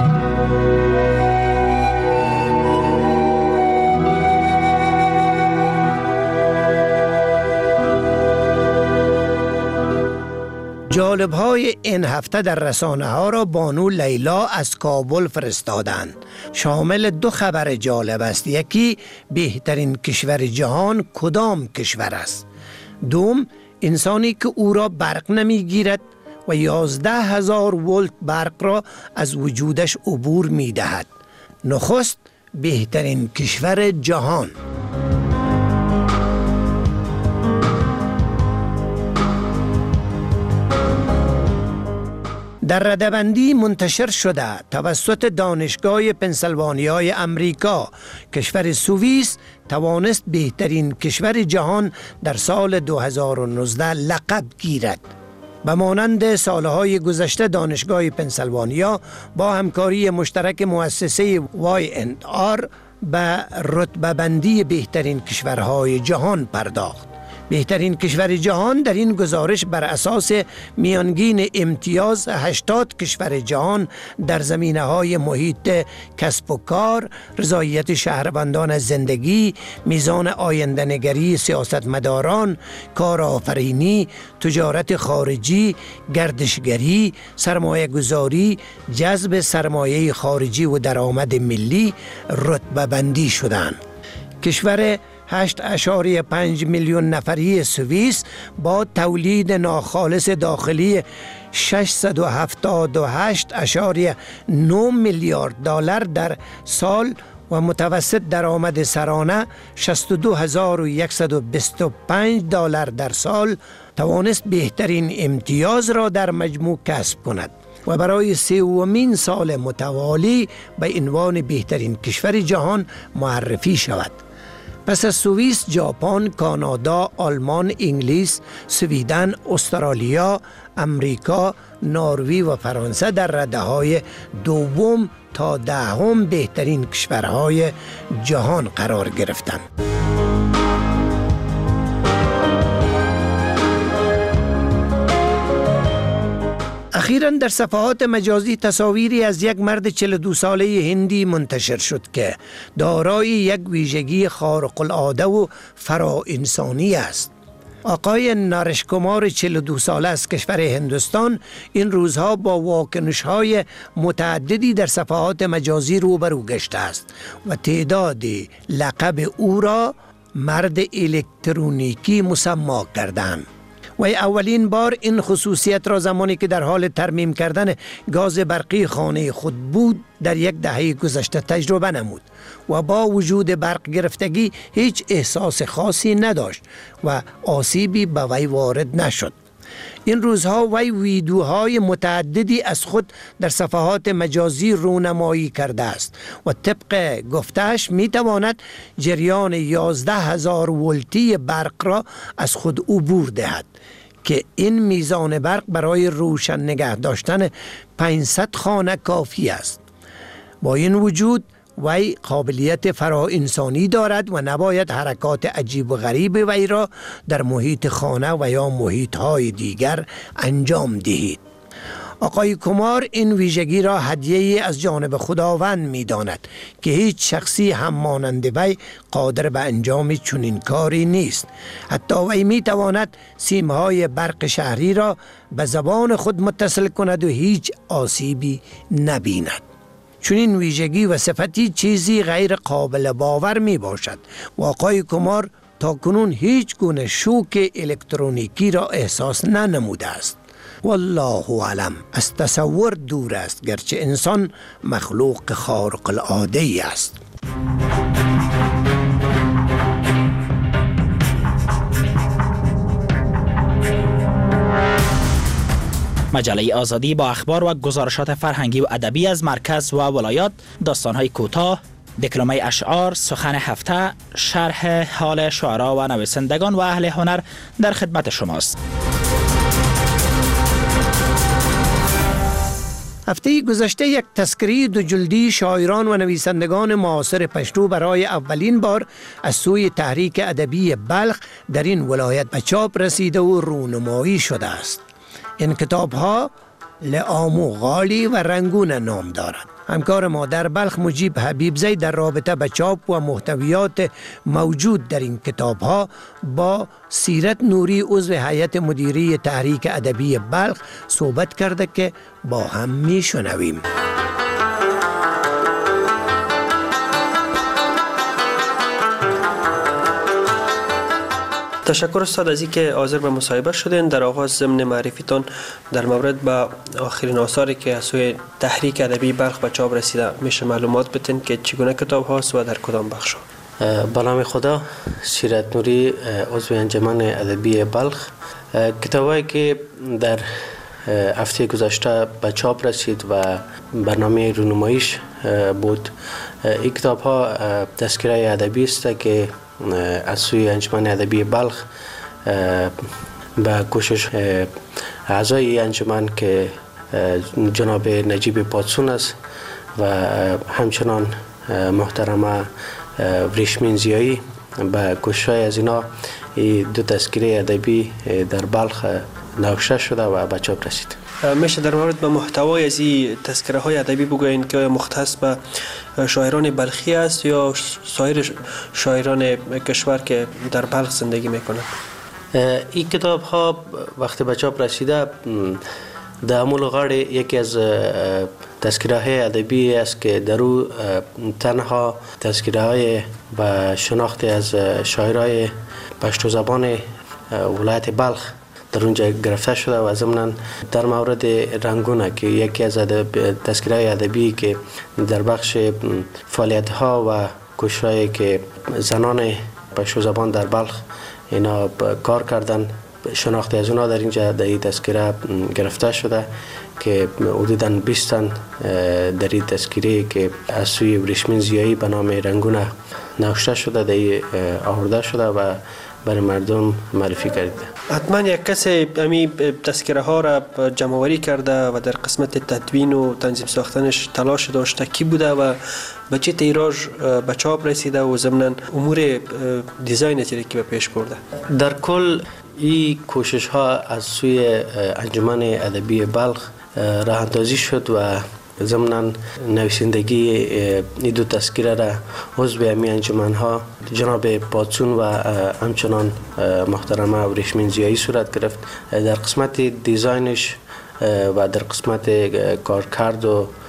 جالب های این هفته در رسانه ها را بانو لیلا از کابل فرستادند. شامل 2 خبر جالب است. یکی بهترین کشور جهان کدام کشور است؟ دوم انسانی که او را برق نمی گیرد و 11,000 ولت برق را از وجودش عبور می دهد. نخست بهترین کشور جهان. در ردبندی منتشر شده توسط دانشگاه پنسیلوانیای امریکا، کشور سوئیس توانست بهترین کشور جهان در سال 2019 لقب گیرد. به مانند سالهای گذشته دانشگاه پنسیلوانیا با همکاری مشترک مؤسسه Y&R به رتبه بندی بهترین کشورهای جهان پرداخت. بهترین کشور جهان در این گزارش بر اساس میانگین امتیاز 80 کشور جهان در زمینه‌های محیط کسب و کار، رضایت شهروندان از زندگی، میزان آینده‌نگری سیاستمداران، کارآفرینی، تجارت خارجی، گردشگری، سرمایه‌گذاری، جذب سرمایه خارجی و درآمد ملی رتبه بندی شدند. کشور 8.5 میلیون نفری سوئیس با تولید ناخالص داخلی 678.9 میلیارد دلار در سال و متوسط درآمد سرانه 62,125 دلار در سال توانست بهترین امتیاز را در مجموع کسب کند و برای 3مین سال متوالی به عنوان بهترین کشور جهان معرفی شود. پس از سوئیس، ژاپن، کانادا، آلمان، انگلیس، سویدن، استرالیا، امریکا، نروژ و فرانسه در رده‌های 2 تا 10 بهترین کشورهای جهان قرار گرفتند. اخیراً در صفحات مجازی تصاویری از یک مرد 42 ساله هندی منتشر شد که دارای یک ویژگی خارق العاده و فرا انسانی است. آقای نارش کمار 42 ساله از کشور هندوستان این روزها با واکنش‌های متعددی در صفحات مجازی روبرو گشته است و تعداد لقب او را مرد الکترونیکی مسما کردند. وی اولین بار این خصوصیت را زمانی که در حال ترمیم کردن گاز برقی خانه خود بود در یک دهه گذشته تجربه نمود و با وجود برق گرفتگی هیچ احساس خاصی نداشت و آسیبی به وی وارد نشد. این روزها وی ویدیوهای متعددی از خود در صفحات مجازی رونمایی کرده است و طبق گفتهش می تواند جریان 11,000 ولتی برق را از خود عبور دهد که این میزان برق برای روشن نگه داشتن 500 خانه کافی است. با این وجود وی قابلیت فرا-انسانی دارد و نباید حرکات عجیب و غریب وی را در محیط خانه و یا محیط‌های دیگر انجام دهید. آقای کومار این ویژگی را هدیه‌ای از جانب خداوند می‌داند که هیچ شخصی هم مانند وی قادر به انجام چنین کاری نیست. حتی وی می‌تواند سیم‌های برق شهری را به زبان خود متصل کند و هیچ آسیبی نبیند. چنین ویژگی و صفتی چیزی غیر قابل باور می باشد و آقای کومار تا کنون هیچ گونه شوک الکترونیکی را احساس ننموده است. والله اعلم، از تصور دور است گرچه انسان مخلوق خارق العاده ای است. مجله آزادی با اخبار و گزارشات فرهنگی و ادبی از مرکز و ولایات، داستان‌های کوتاه، دکلمه اشعار، سخن هفته، شرح حال شعرا و نویسندگان و اهل هنر در خدمت شماست. هفته گذشته یک تذکره 2 جلدی شاعران و نویسندگان معاصر پشتو برای اولین بار از سوی تحریک ادبی بلخ در این ولایت به چاپ رسیده و رونمایی شده است. این کتاب ها لعامو غالی و رنگون نام دارند. همکار ما در بلخ مجیب حبیبزی در رابطه به چاپ و محتویات موجود در این کتاب ها با سیرت نوری عضو هیئت مدیره تحریک ادبی بلخ صحبت کرده که با هم میشنویم. تشکر استاد از اینکه حاضر به مصاحبه شدین. در آغاز ضمن معرفیتان در مورد با آخرین آثاری که از سوی تحریک ادبی بلخ به چاپ رسیده میشه معلومات بدین که چگونه کتاب هاست و در کدام بخش؟ به نام خدا، سیرت نوری، عضو انجمن ادبی بلخ. کتابایی که در هفته گذشته به چاپ رسید و برنامه رونماییش بود، این کتاب ها تذکره ادبی است که از سوی انجمن ادبی بلخ به کوشش اعضای انجمن که جناب نجیب پادسون است و همچنان محترمه ریشمین زیایی، به کوشش از اینا 2 تذکره ادبی در بلخ نوشته شده و به چاپ رسید. میشه در مورد به محتوای از این تذکره های ادبی بگوین که آیا مختص به شاعران بلخی است یا سایر شاعران کشور که در بلخ زندگی میکنند؟ این کتاب ها وقتی به چاپ رسیده در مول غاړ یکی از تذکره های ادبی است که در او تنها تذکره های به شناخت از شاعرای پشتو زبان ولایت بلخ در اونجا گرفته شده و ضمناً در مورد رنگونه که یکی از تذکره ادبی که در بخش فعالیت ها و کوشش‌هایی که زنان پشتو زبان در بلخ اینا کار کردن، شناخت از اونا در اینجا در این تذکره گرفته شده که حدوداً 20 تن در این تذکره که از سوی ریشمین زیایی به نام رنگونه نوشته شده در این آورده شده و برای مردم معرفی کرده. حتما یک کسی امی تذکره ها را جمع‌آوری کرده و در قسمت تدوین و تنظیم ساختنش تلاش داشته. کی بوده و به چه تیراژ به چاپ رسیده و ضمناً امور دیزاین که به پیش برده؟ در کل این کوشش ها از سوی انجمن ادبی بلخ راه اندازی شد و ضمناً نویسندگی این 2 تذکره را عضو امی انجمن ها جناب پادسون و همچنان محترمه ریشمین زیایی صورت گرفت. در قسمت دیزاینش و در قسمت کارکرد و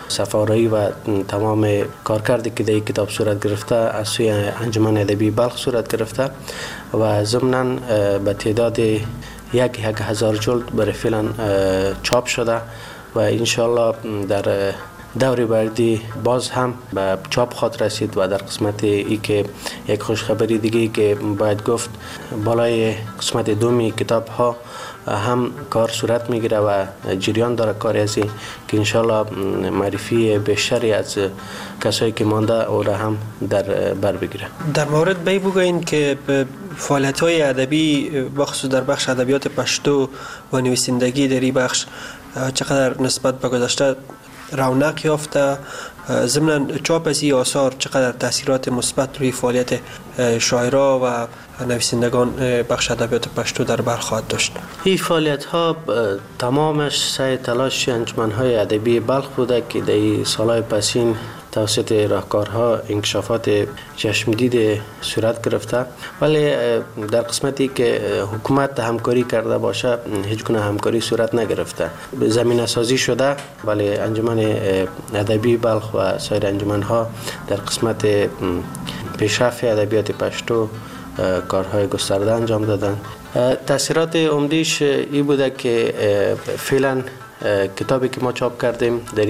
سفارایی و تمام کارکردی که در کتاب صورت گرفته از سوی انجمن ادبی بلخ صورت گرفته و ضمناً به تعداد 1000 جلد برای فعلا چاپ شده و انشالله در دور بعدی باز هم به چاپ خواهد رسید و در قسمت ای که یک خوشخبری دیگه که باید گفت بالای قسمت دومی کتاب ها هم کار صورت میگیره و جریان داره کاری ازی که انشالله معرفی بیشتری از کسایی که مانده او را هم در بر بگیره. در مورد بی بگوین که فعالیت های ادبی بخصوص در بخش ادبیات پشتو و نویسندگی در این بخش چقدر نسبت به گذشته رونق یافته، ضمن چاپ از این آثار چقدر تاثیرات مثبت روی فعالیت شاعران و نویسندگان بخش ادبیات پشتو در بر خواهد داشت؟ این فعالیت ها تمامش سعی تلاش انجمن های ادبی بلخ بوده که در سالهای پسین توسط راهکارها انکشافات چشمدید صورت گرفته، ولی در قسمتی که حکومت همکاری کرده باشه هیچ گونه همکاری صورت نگرفته. زمینه سازی شده ولی انجمن ادبی بلخ و سایر انجمن ها در قسمت پیشرفت ادبیات پشتو کارهای گسترده انجام دادن. تاثیرات عمده‌اش این بوده که فعلا کتابی که ما چاپ کردیم در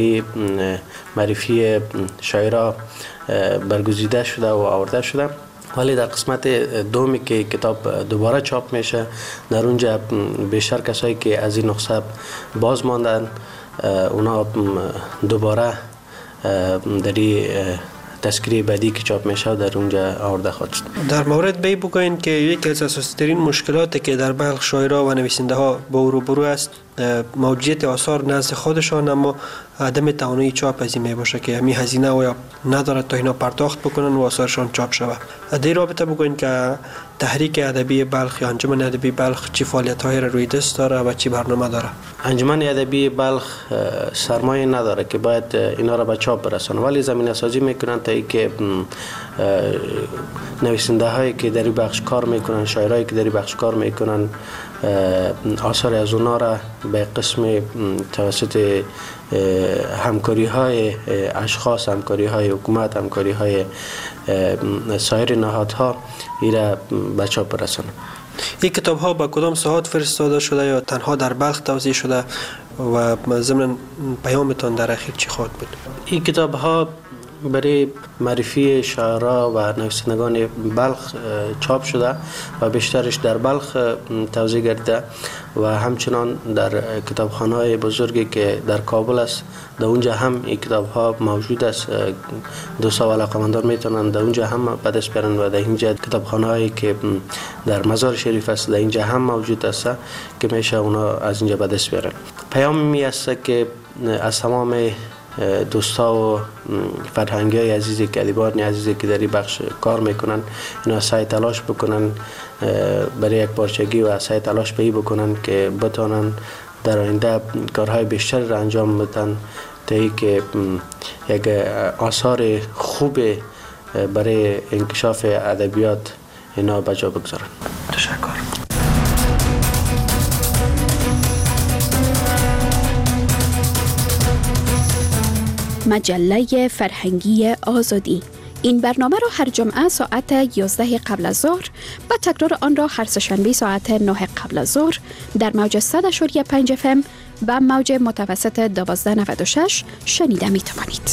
معرفی شاعرها برگزیده شده و آورده شده، ولی در قسمت دومی که کتاب دوباره چاپ میشه در اونجا بیشتر کسایی که از این نسخه باز ماندن اونا دوباره در تذکره بعدی که چاپ میشه در اونجا آورده خواهد شد. در مورد بی بگوین که یکی از اساسی ترین مشکلاتی که در بلخ شاعرها و نویسنده ها با روبرو است موجودیت آثار نزد خودشان، اما عدم توانایی چاپ از این می باشه که همین هزینه و یا ندارد تا اینا پرداخت بکنن و آثارشان چاپ شود. در رابطه بگوین که تحریک ادبی بلخ یا انجمن ادبی بلخ چه فعالیت‌هایی را روی دست داره و چه برنامه داره؟ انجمن ادبی بلخ سرمایه نداره که باید اینا را به چاپ برسونه، ولی زمینه سازی میکنن تا اینکه نویسنده هایی که در این بخش کار میکنن، شاعرایی که در این بخش کار میکنن آثار از اونا را به قسم توسط همکاری های اشخاص، همکاری های حکومت، همکاری های سایر نهادها ایره به چاپ برسونه. این کتاب ها با کدام ساحات فرستاده شده یا تنها در بلخ توزیع شده و ضمن پیامتان در اخیر چی خواهد بود؟ این کتاب ها برای معرفی شاعران و نویسندگان بلخ چاپ شده و بیشترش در بلخ توزیع گردیده و همچنان در کتابخانه‌های بزرگی که در کابل است در اونجا هم این کتاب ها موجود است. دوستا و علاقه‌مندان میتونن در اونجا هم به دست بیارن و در اینجا کتابخانه‌هایی که در مزار شریف است در اینجا هم موجود است که میشه اونا از اینجا به دست بیارن. پیام می است که از تمام دوستا و فرهنگی های عزیزی که ادیبان عزیزی که در این بخش کار میکنن اینا سعی تلاش بکنن برای یک پارچگی و سعی تلاش به این بکنن که بتونن در آینده کارهای بیشتر را انجام بدن تا اینکه یک آثار خوب برای انکشاف ادبیات اینا به جا بگذارن. تشکر. مجله فرهنگی آزادی. این برنامه را هر جمعه ساعت 11 قبل از ظهر و تکرار آن را هر سه‌شنبه ساعت 9 قبل از ظهر در موج 100.5 FM و موج متوسط 1296 شنیده می توانید.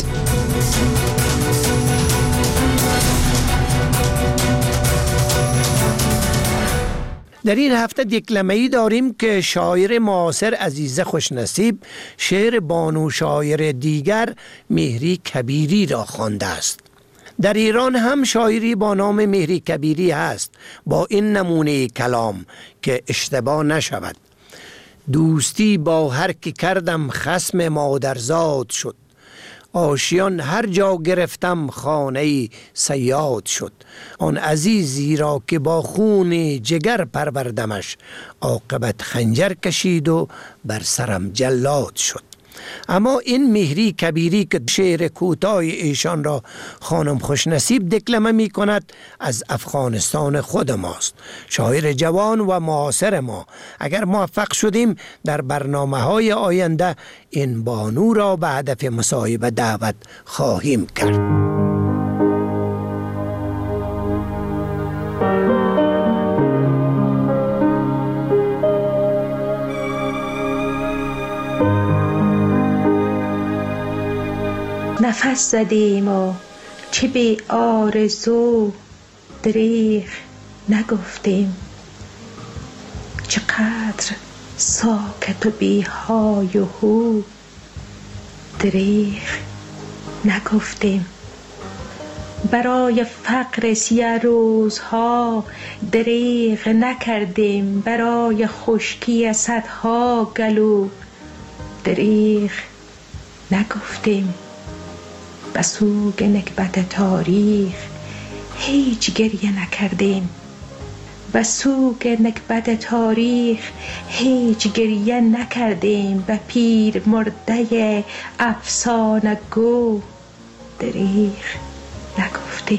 در این هفته دکلمه‌ای داریم که شاعر معاصر عزیزه خوشنصیب شعر بانو شاعر دیگر مهری کبیری را خوانده است. در ایران هم شاعری با نام مهری کبیری هست با این نمونه کلام که اشتباه نشود: دوستی با هر کی کردم خصم مادرزاد شد، آشیان هر جا گرفتم خانه صیاد شد، آن عزیزی را که با خون جگر پروردمش، عاقبت خنجر کشید و بر سرم جلاد شد. اما این مهری کبیری که شعر کوتاه ایشان را خانم خوشنصیب دکلمه می کند از افغانستان خود ماست. شاعر جوان و معاصر ما. اگر موفق شدیم در برنامه‌های آینده این بانو را به هدف مصاحبه دعوت خواهیم کرد. نفس زدیم و چه بی آرزو دریغ نگفتیم، چقدر ساکت و بی های و هو دریغ نگفتیم. برای فقر 3 روزها دریغ نکردیم، برای خشکی 100 گلو دریغ نگفتیم. بسوگ نکبت تاریخ هیچ گریه نکردیم، بسوگ نکبت تاریخ هیچ گریه نکردیم. به پیر مرده افسانه گو دریغ نگفتیم.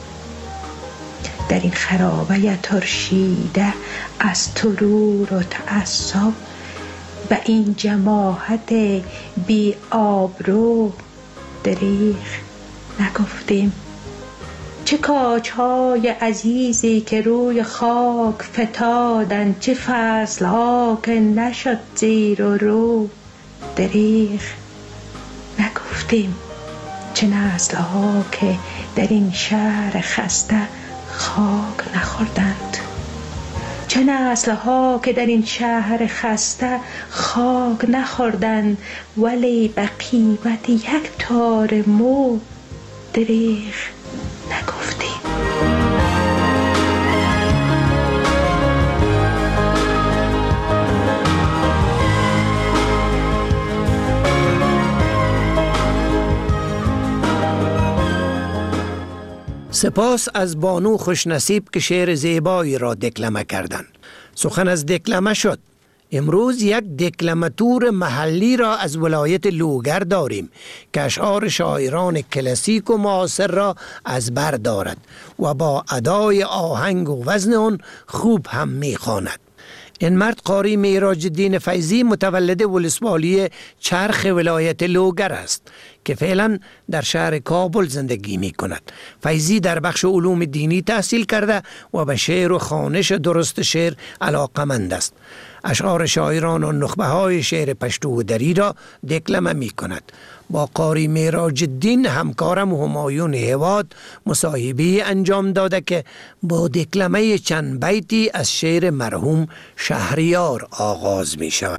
در این خرابه ترشیده از ترور و تعصب، به این جماعت بی آبرو دریغ نگفتیم. چه کاج‌های عزیزی که روی خاک فتادند، چه فصل‌ها که نشد زیر و رو دریغ نگفتیم. چه نسل‌ها که در این شهر خسته خاک نخوردند، چه نسل‌ها که در این شهر خسته خاک نخوردند، ولی به قیمت 1 تار مو دریغ نگفتیم. سپاس از بانو خوشنصیب که شعر زیبایی را دکلمه کردند. سخن از دکلمه شد. امروز یک دکلماتور محلی را از ولایت لوگر داریم که اشعار شاعران کلاسیک و معاصر را از بر دارد و با ادای آهنگ و وزن آن خوب هم می‌خواند. این مرد قاری معراج الدین فیضی متولد ولسوالی چرخ ولایت لوگر است که فعلا در شهر کابل زندگی می کند. فیضی در بخش علوم دینی تحصیل کرده و به شعر و خوانش درست شعر علاقمند است. اشعار شاعران و نخبه های شعر پشتو و دری را دکلمه می کند. با قاری معراج الدین همکارم و همایون هواد مصاحبه انجام داده که با دکلمه چند بیتی از شعر مرحوم شهریار آغاز می شود.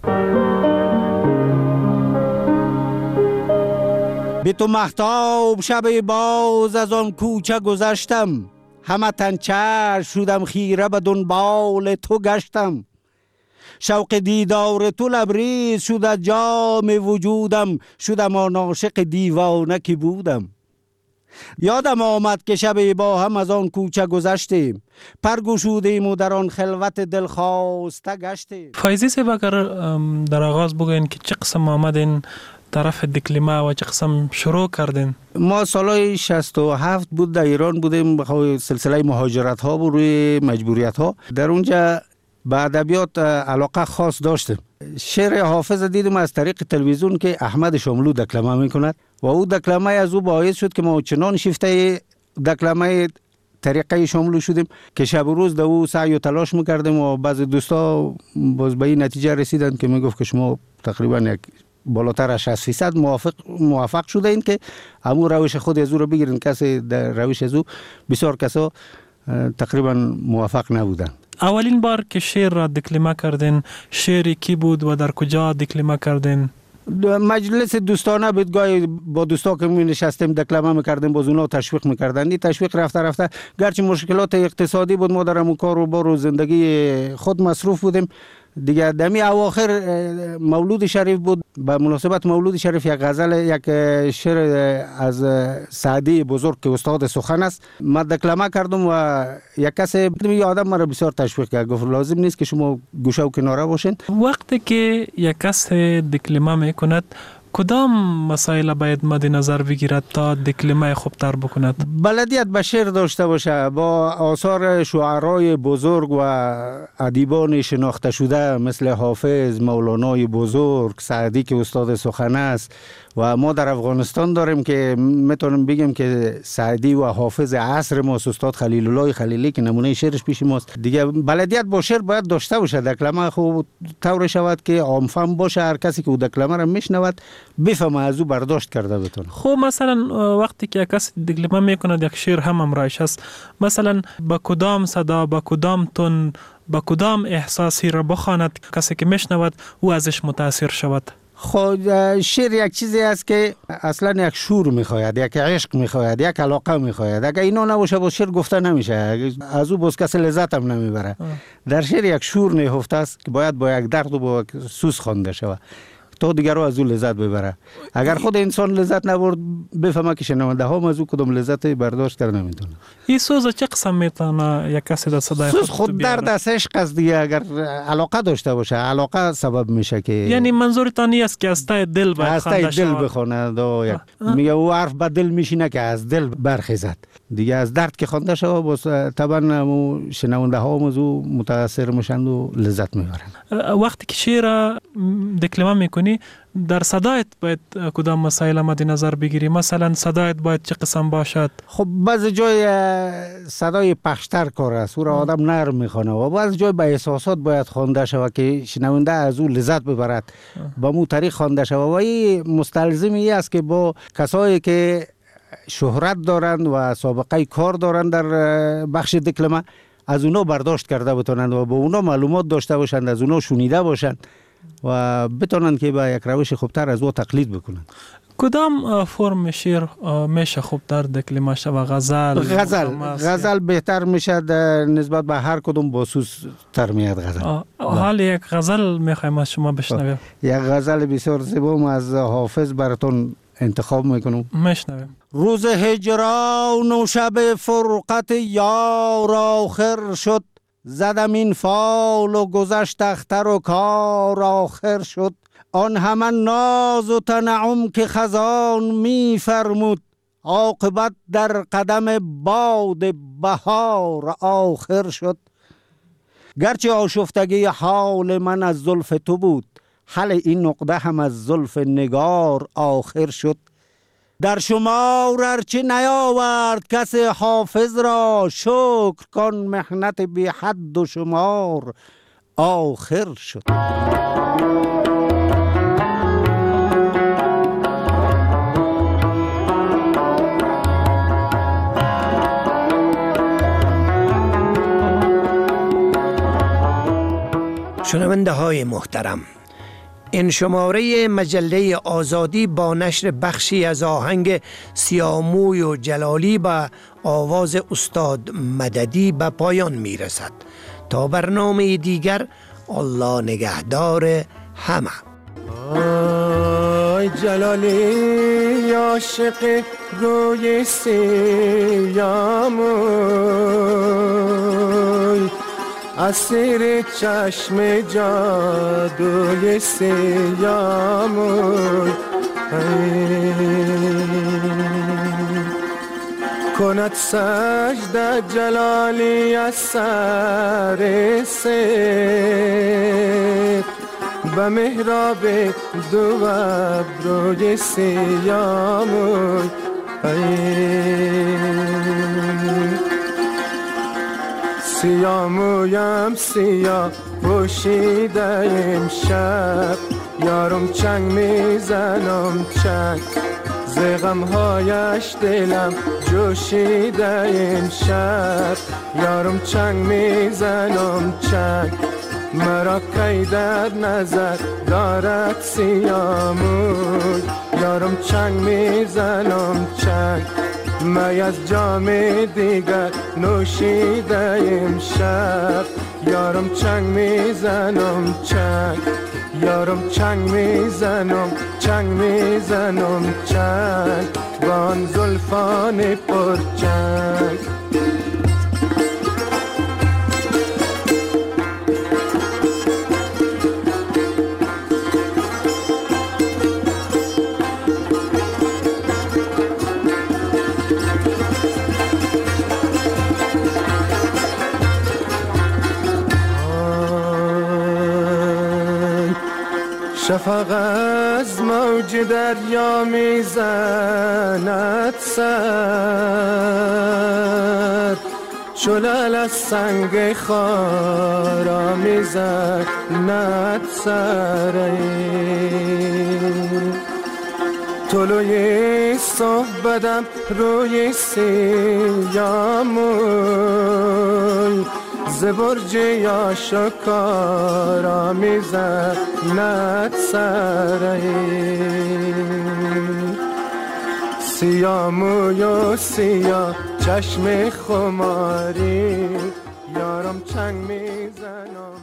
به تو مهتاب شب باز از آن کوچه گذشتم، همه تنچر شدم خیره به دنبال تو گشتم. شوق دیدار تو لبریز شد از جام وجودم، شدم آن عاشق دیوانه که بودم. یادم آمد که شب با هم از آن کوچه گذشتیم، پر گشودیم و در آن خلوت دلخواسته گشتیم. فیضی صاحب اگر در آغاز بگوین که چه قسم آمدین طرف دکلمه و چه قسم شروع کردین؟ ما سالهای 67 بود در ایران بودیم، بخواه سلسله مهاجرت ها و روی مجبوریت ها. در اونجا به ادبیات علاقه خاص داشتیم. شعر حافظ دیدم از طریق تلویزیون که احمد شاملو دکلمه میکند و او دکلمه از او باعث شد که ما چنان شیفته دکلمه طریقه شاملو شدیم که شب و روز در او سعی و تلاش میکردیم و بعض دوستا باز به این نتیجه رسیدند که میگفت که شما تقریبا یک بالاتر از 60% موفق شده این که همون روش خود از او رو بگیرن. کسی در روش از او بسیار کسا تقریبا موفق نبودند. اولین بار که شعر را دکلمه کردین شعری کی بود و در کجا دکلمه کردین؟ مجلس دوستانه بود، گاهی با دوستا که می نشستیم دکلمه میکردیم، باز اونا تشویق میکردن. این تشویق رفته رفته گرچه مشکلات اقتصادی بود، ما در همون کار و بار و زندگی خود مصروف بودیم دیگه. دمی اواخر مولود شریف بود، به مناسبت مولود شریف یک غزل، یک شعر از سعدی بزرگ که استاد سخن است ما دکلمه کردم و یک کسی یه آدم مرا بسیار تشویق کرد، گفت لازم نیست که شما گوشه و کناره باشین. وقتی که یک کس دکلمه میکند کدام مسائل باید مد نظر بگیرد تا دکلمه خوبتر بکند؟ بلدیت به شعر داشته باشه، با آثار شاعرای بزرگ و ادیبان شناخته شده مثل حافظ، مولانای بزرگ، سعدی که استاد سخن است و ما در افغانستان داریم که میتونم بگم که سعدی و حافظ عصر ما استاد خلیل الله خلیلی که نمونه شعرش پیش ماست. دیگه بلدیت با شعر باید داشته باشه. دکلمه خوب طور شود که عامفهم باشه، هر کسی که او دکلمه را میشنود بفهمه از او برداشت کرده بتونه. خب مثلا وقتی که کسی دکلمه میکند یک شعر هم امرایش است، مثلا با کدام صدا، با کدام تون، با کدام احساسی را بخواند کسی که میشنود او ازش متاثر شود؟ خود شعر یک چیزی است که اصلا یک شور میخواید، یک عشق میخواید، یک علاقه میخواید. اگه اینا نباشه با شعر گفته نمیشه، از او باز کسی لذت هم نمیبره. در شعر یک شور نهفته است که باید با یک درد و با یک سوز خوانده شود تا دیگر رو از او لذت ببره. اگر خود انسان لذت نبرد بفهمه که شنونده ها از او کدام لذت برداشت کرده نمیتونه. این سوز چه قسم میتونه یک کسی در صدای سوز خود درد است، عشق است دیگه. اگر علاقه داشته باشه، علاقه سبب میشه که یعنی منظورتان این است که از ته دل باید خوانده شود. از ته دل بخواند. میگه او حرف به دل میشینه که از دل برخیزد. دیگه از درد که خوانده شود باز طبعا شنونده ها از او متاثر میشن و لذت میبرن. وقتی که شعر دکلمه میکنی در صدایت باید کدام مسائل مد نظر بگیری؟ مثلا صدایت باید چه قسم باشد؟ خب بعض جای صدای پخشتر کار است، او را آدم نرم میخوانه و بعض جای به احساسات باید خوانده شود که شنونده از او لذت ببرد، با مو طریق خوانده شود. و این مستلزم ای است که با کسایی که شهرت دارند و سابقه کار دارند در بخش دکلمه از اونا برداشت کرده بتونند و با اونا معلومات داشته باشند، از اونا شنیده باشند و بتونند که با یک روش خوبتر از او تقلید بکنند. کدام فرم شعر میشه خوبتر دکلمه شود؟ غزل بهتر میشه نسبت به هر کدوم با سوز تر میاد غزل. حال یک غزل میخوایم از شما بشنویم. یک غزل بسیار زیبا از حافظ براتون انتخاب میکنم. میشنویم. روز هجران و شب فرقت یار آخر شد، زدم این فال و گذشت اختر و کار آخر شد. آن همه ناز و تنعم که خزان می فرمود، عاقبت در قدم باد بهار آخر شد. گرچه آشفتگی حال من از زلف تو بود، حل این نقطه هم از زلف نگار آخر شد. در شمار ارچه نیاورد کس حافظ را، شکر کن محنت بی حد و شمار آخر شد. شنونده های محترم، این شماره مجله آزادی با نشر بخشی از آهنگ سیاموی و جلالی به آواز استاد مددی به پایان می رسد. تا برنامه دیگر، الله نگهدار همه. آی جلالی عاشق روی سیاموی، اسیر چشم جادوی سیاموی، کند سجده جلالی از سر سر، به محراب دو ابروی سیاموی. سیامویم سیاه پوشیده امشب، یارم چنگ میزنم چنگ، ز غمهایش دلم جوشیده امشب، یارم چنگ میزنم چنگ، مرا کی در نظر دارد سیاموی، یارم چنگ میزنم چنگ، می از جام دیگر نوشیده امشب، یارم چنگ میزنم چنگ، یارم چنگ میزنم چنگ میزنم چنگ، با آن زلفان پر چنگ. شفق از موج دریا میزند سر شلال از سنگ خارا میزند سر طلوع صبح بدم روی سیاموی زبرج یا شکارا میزند سرهی سیاموی و سیاه چشم خماری یارم چنگ میزنم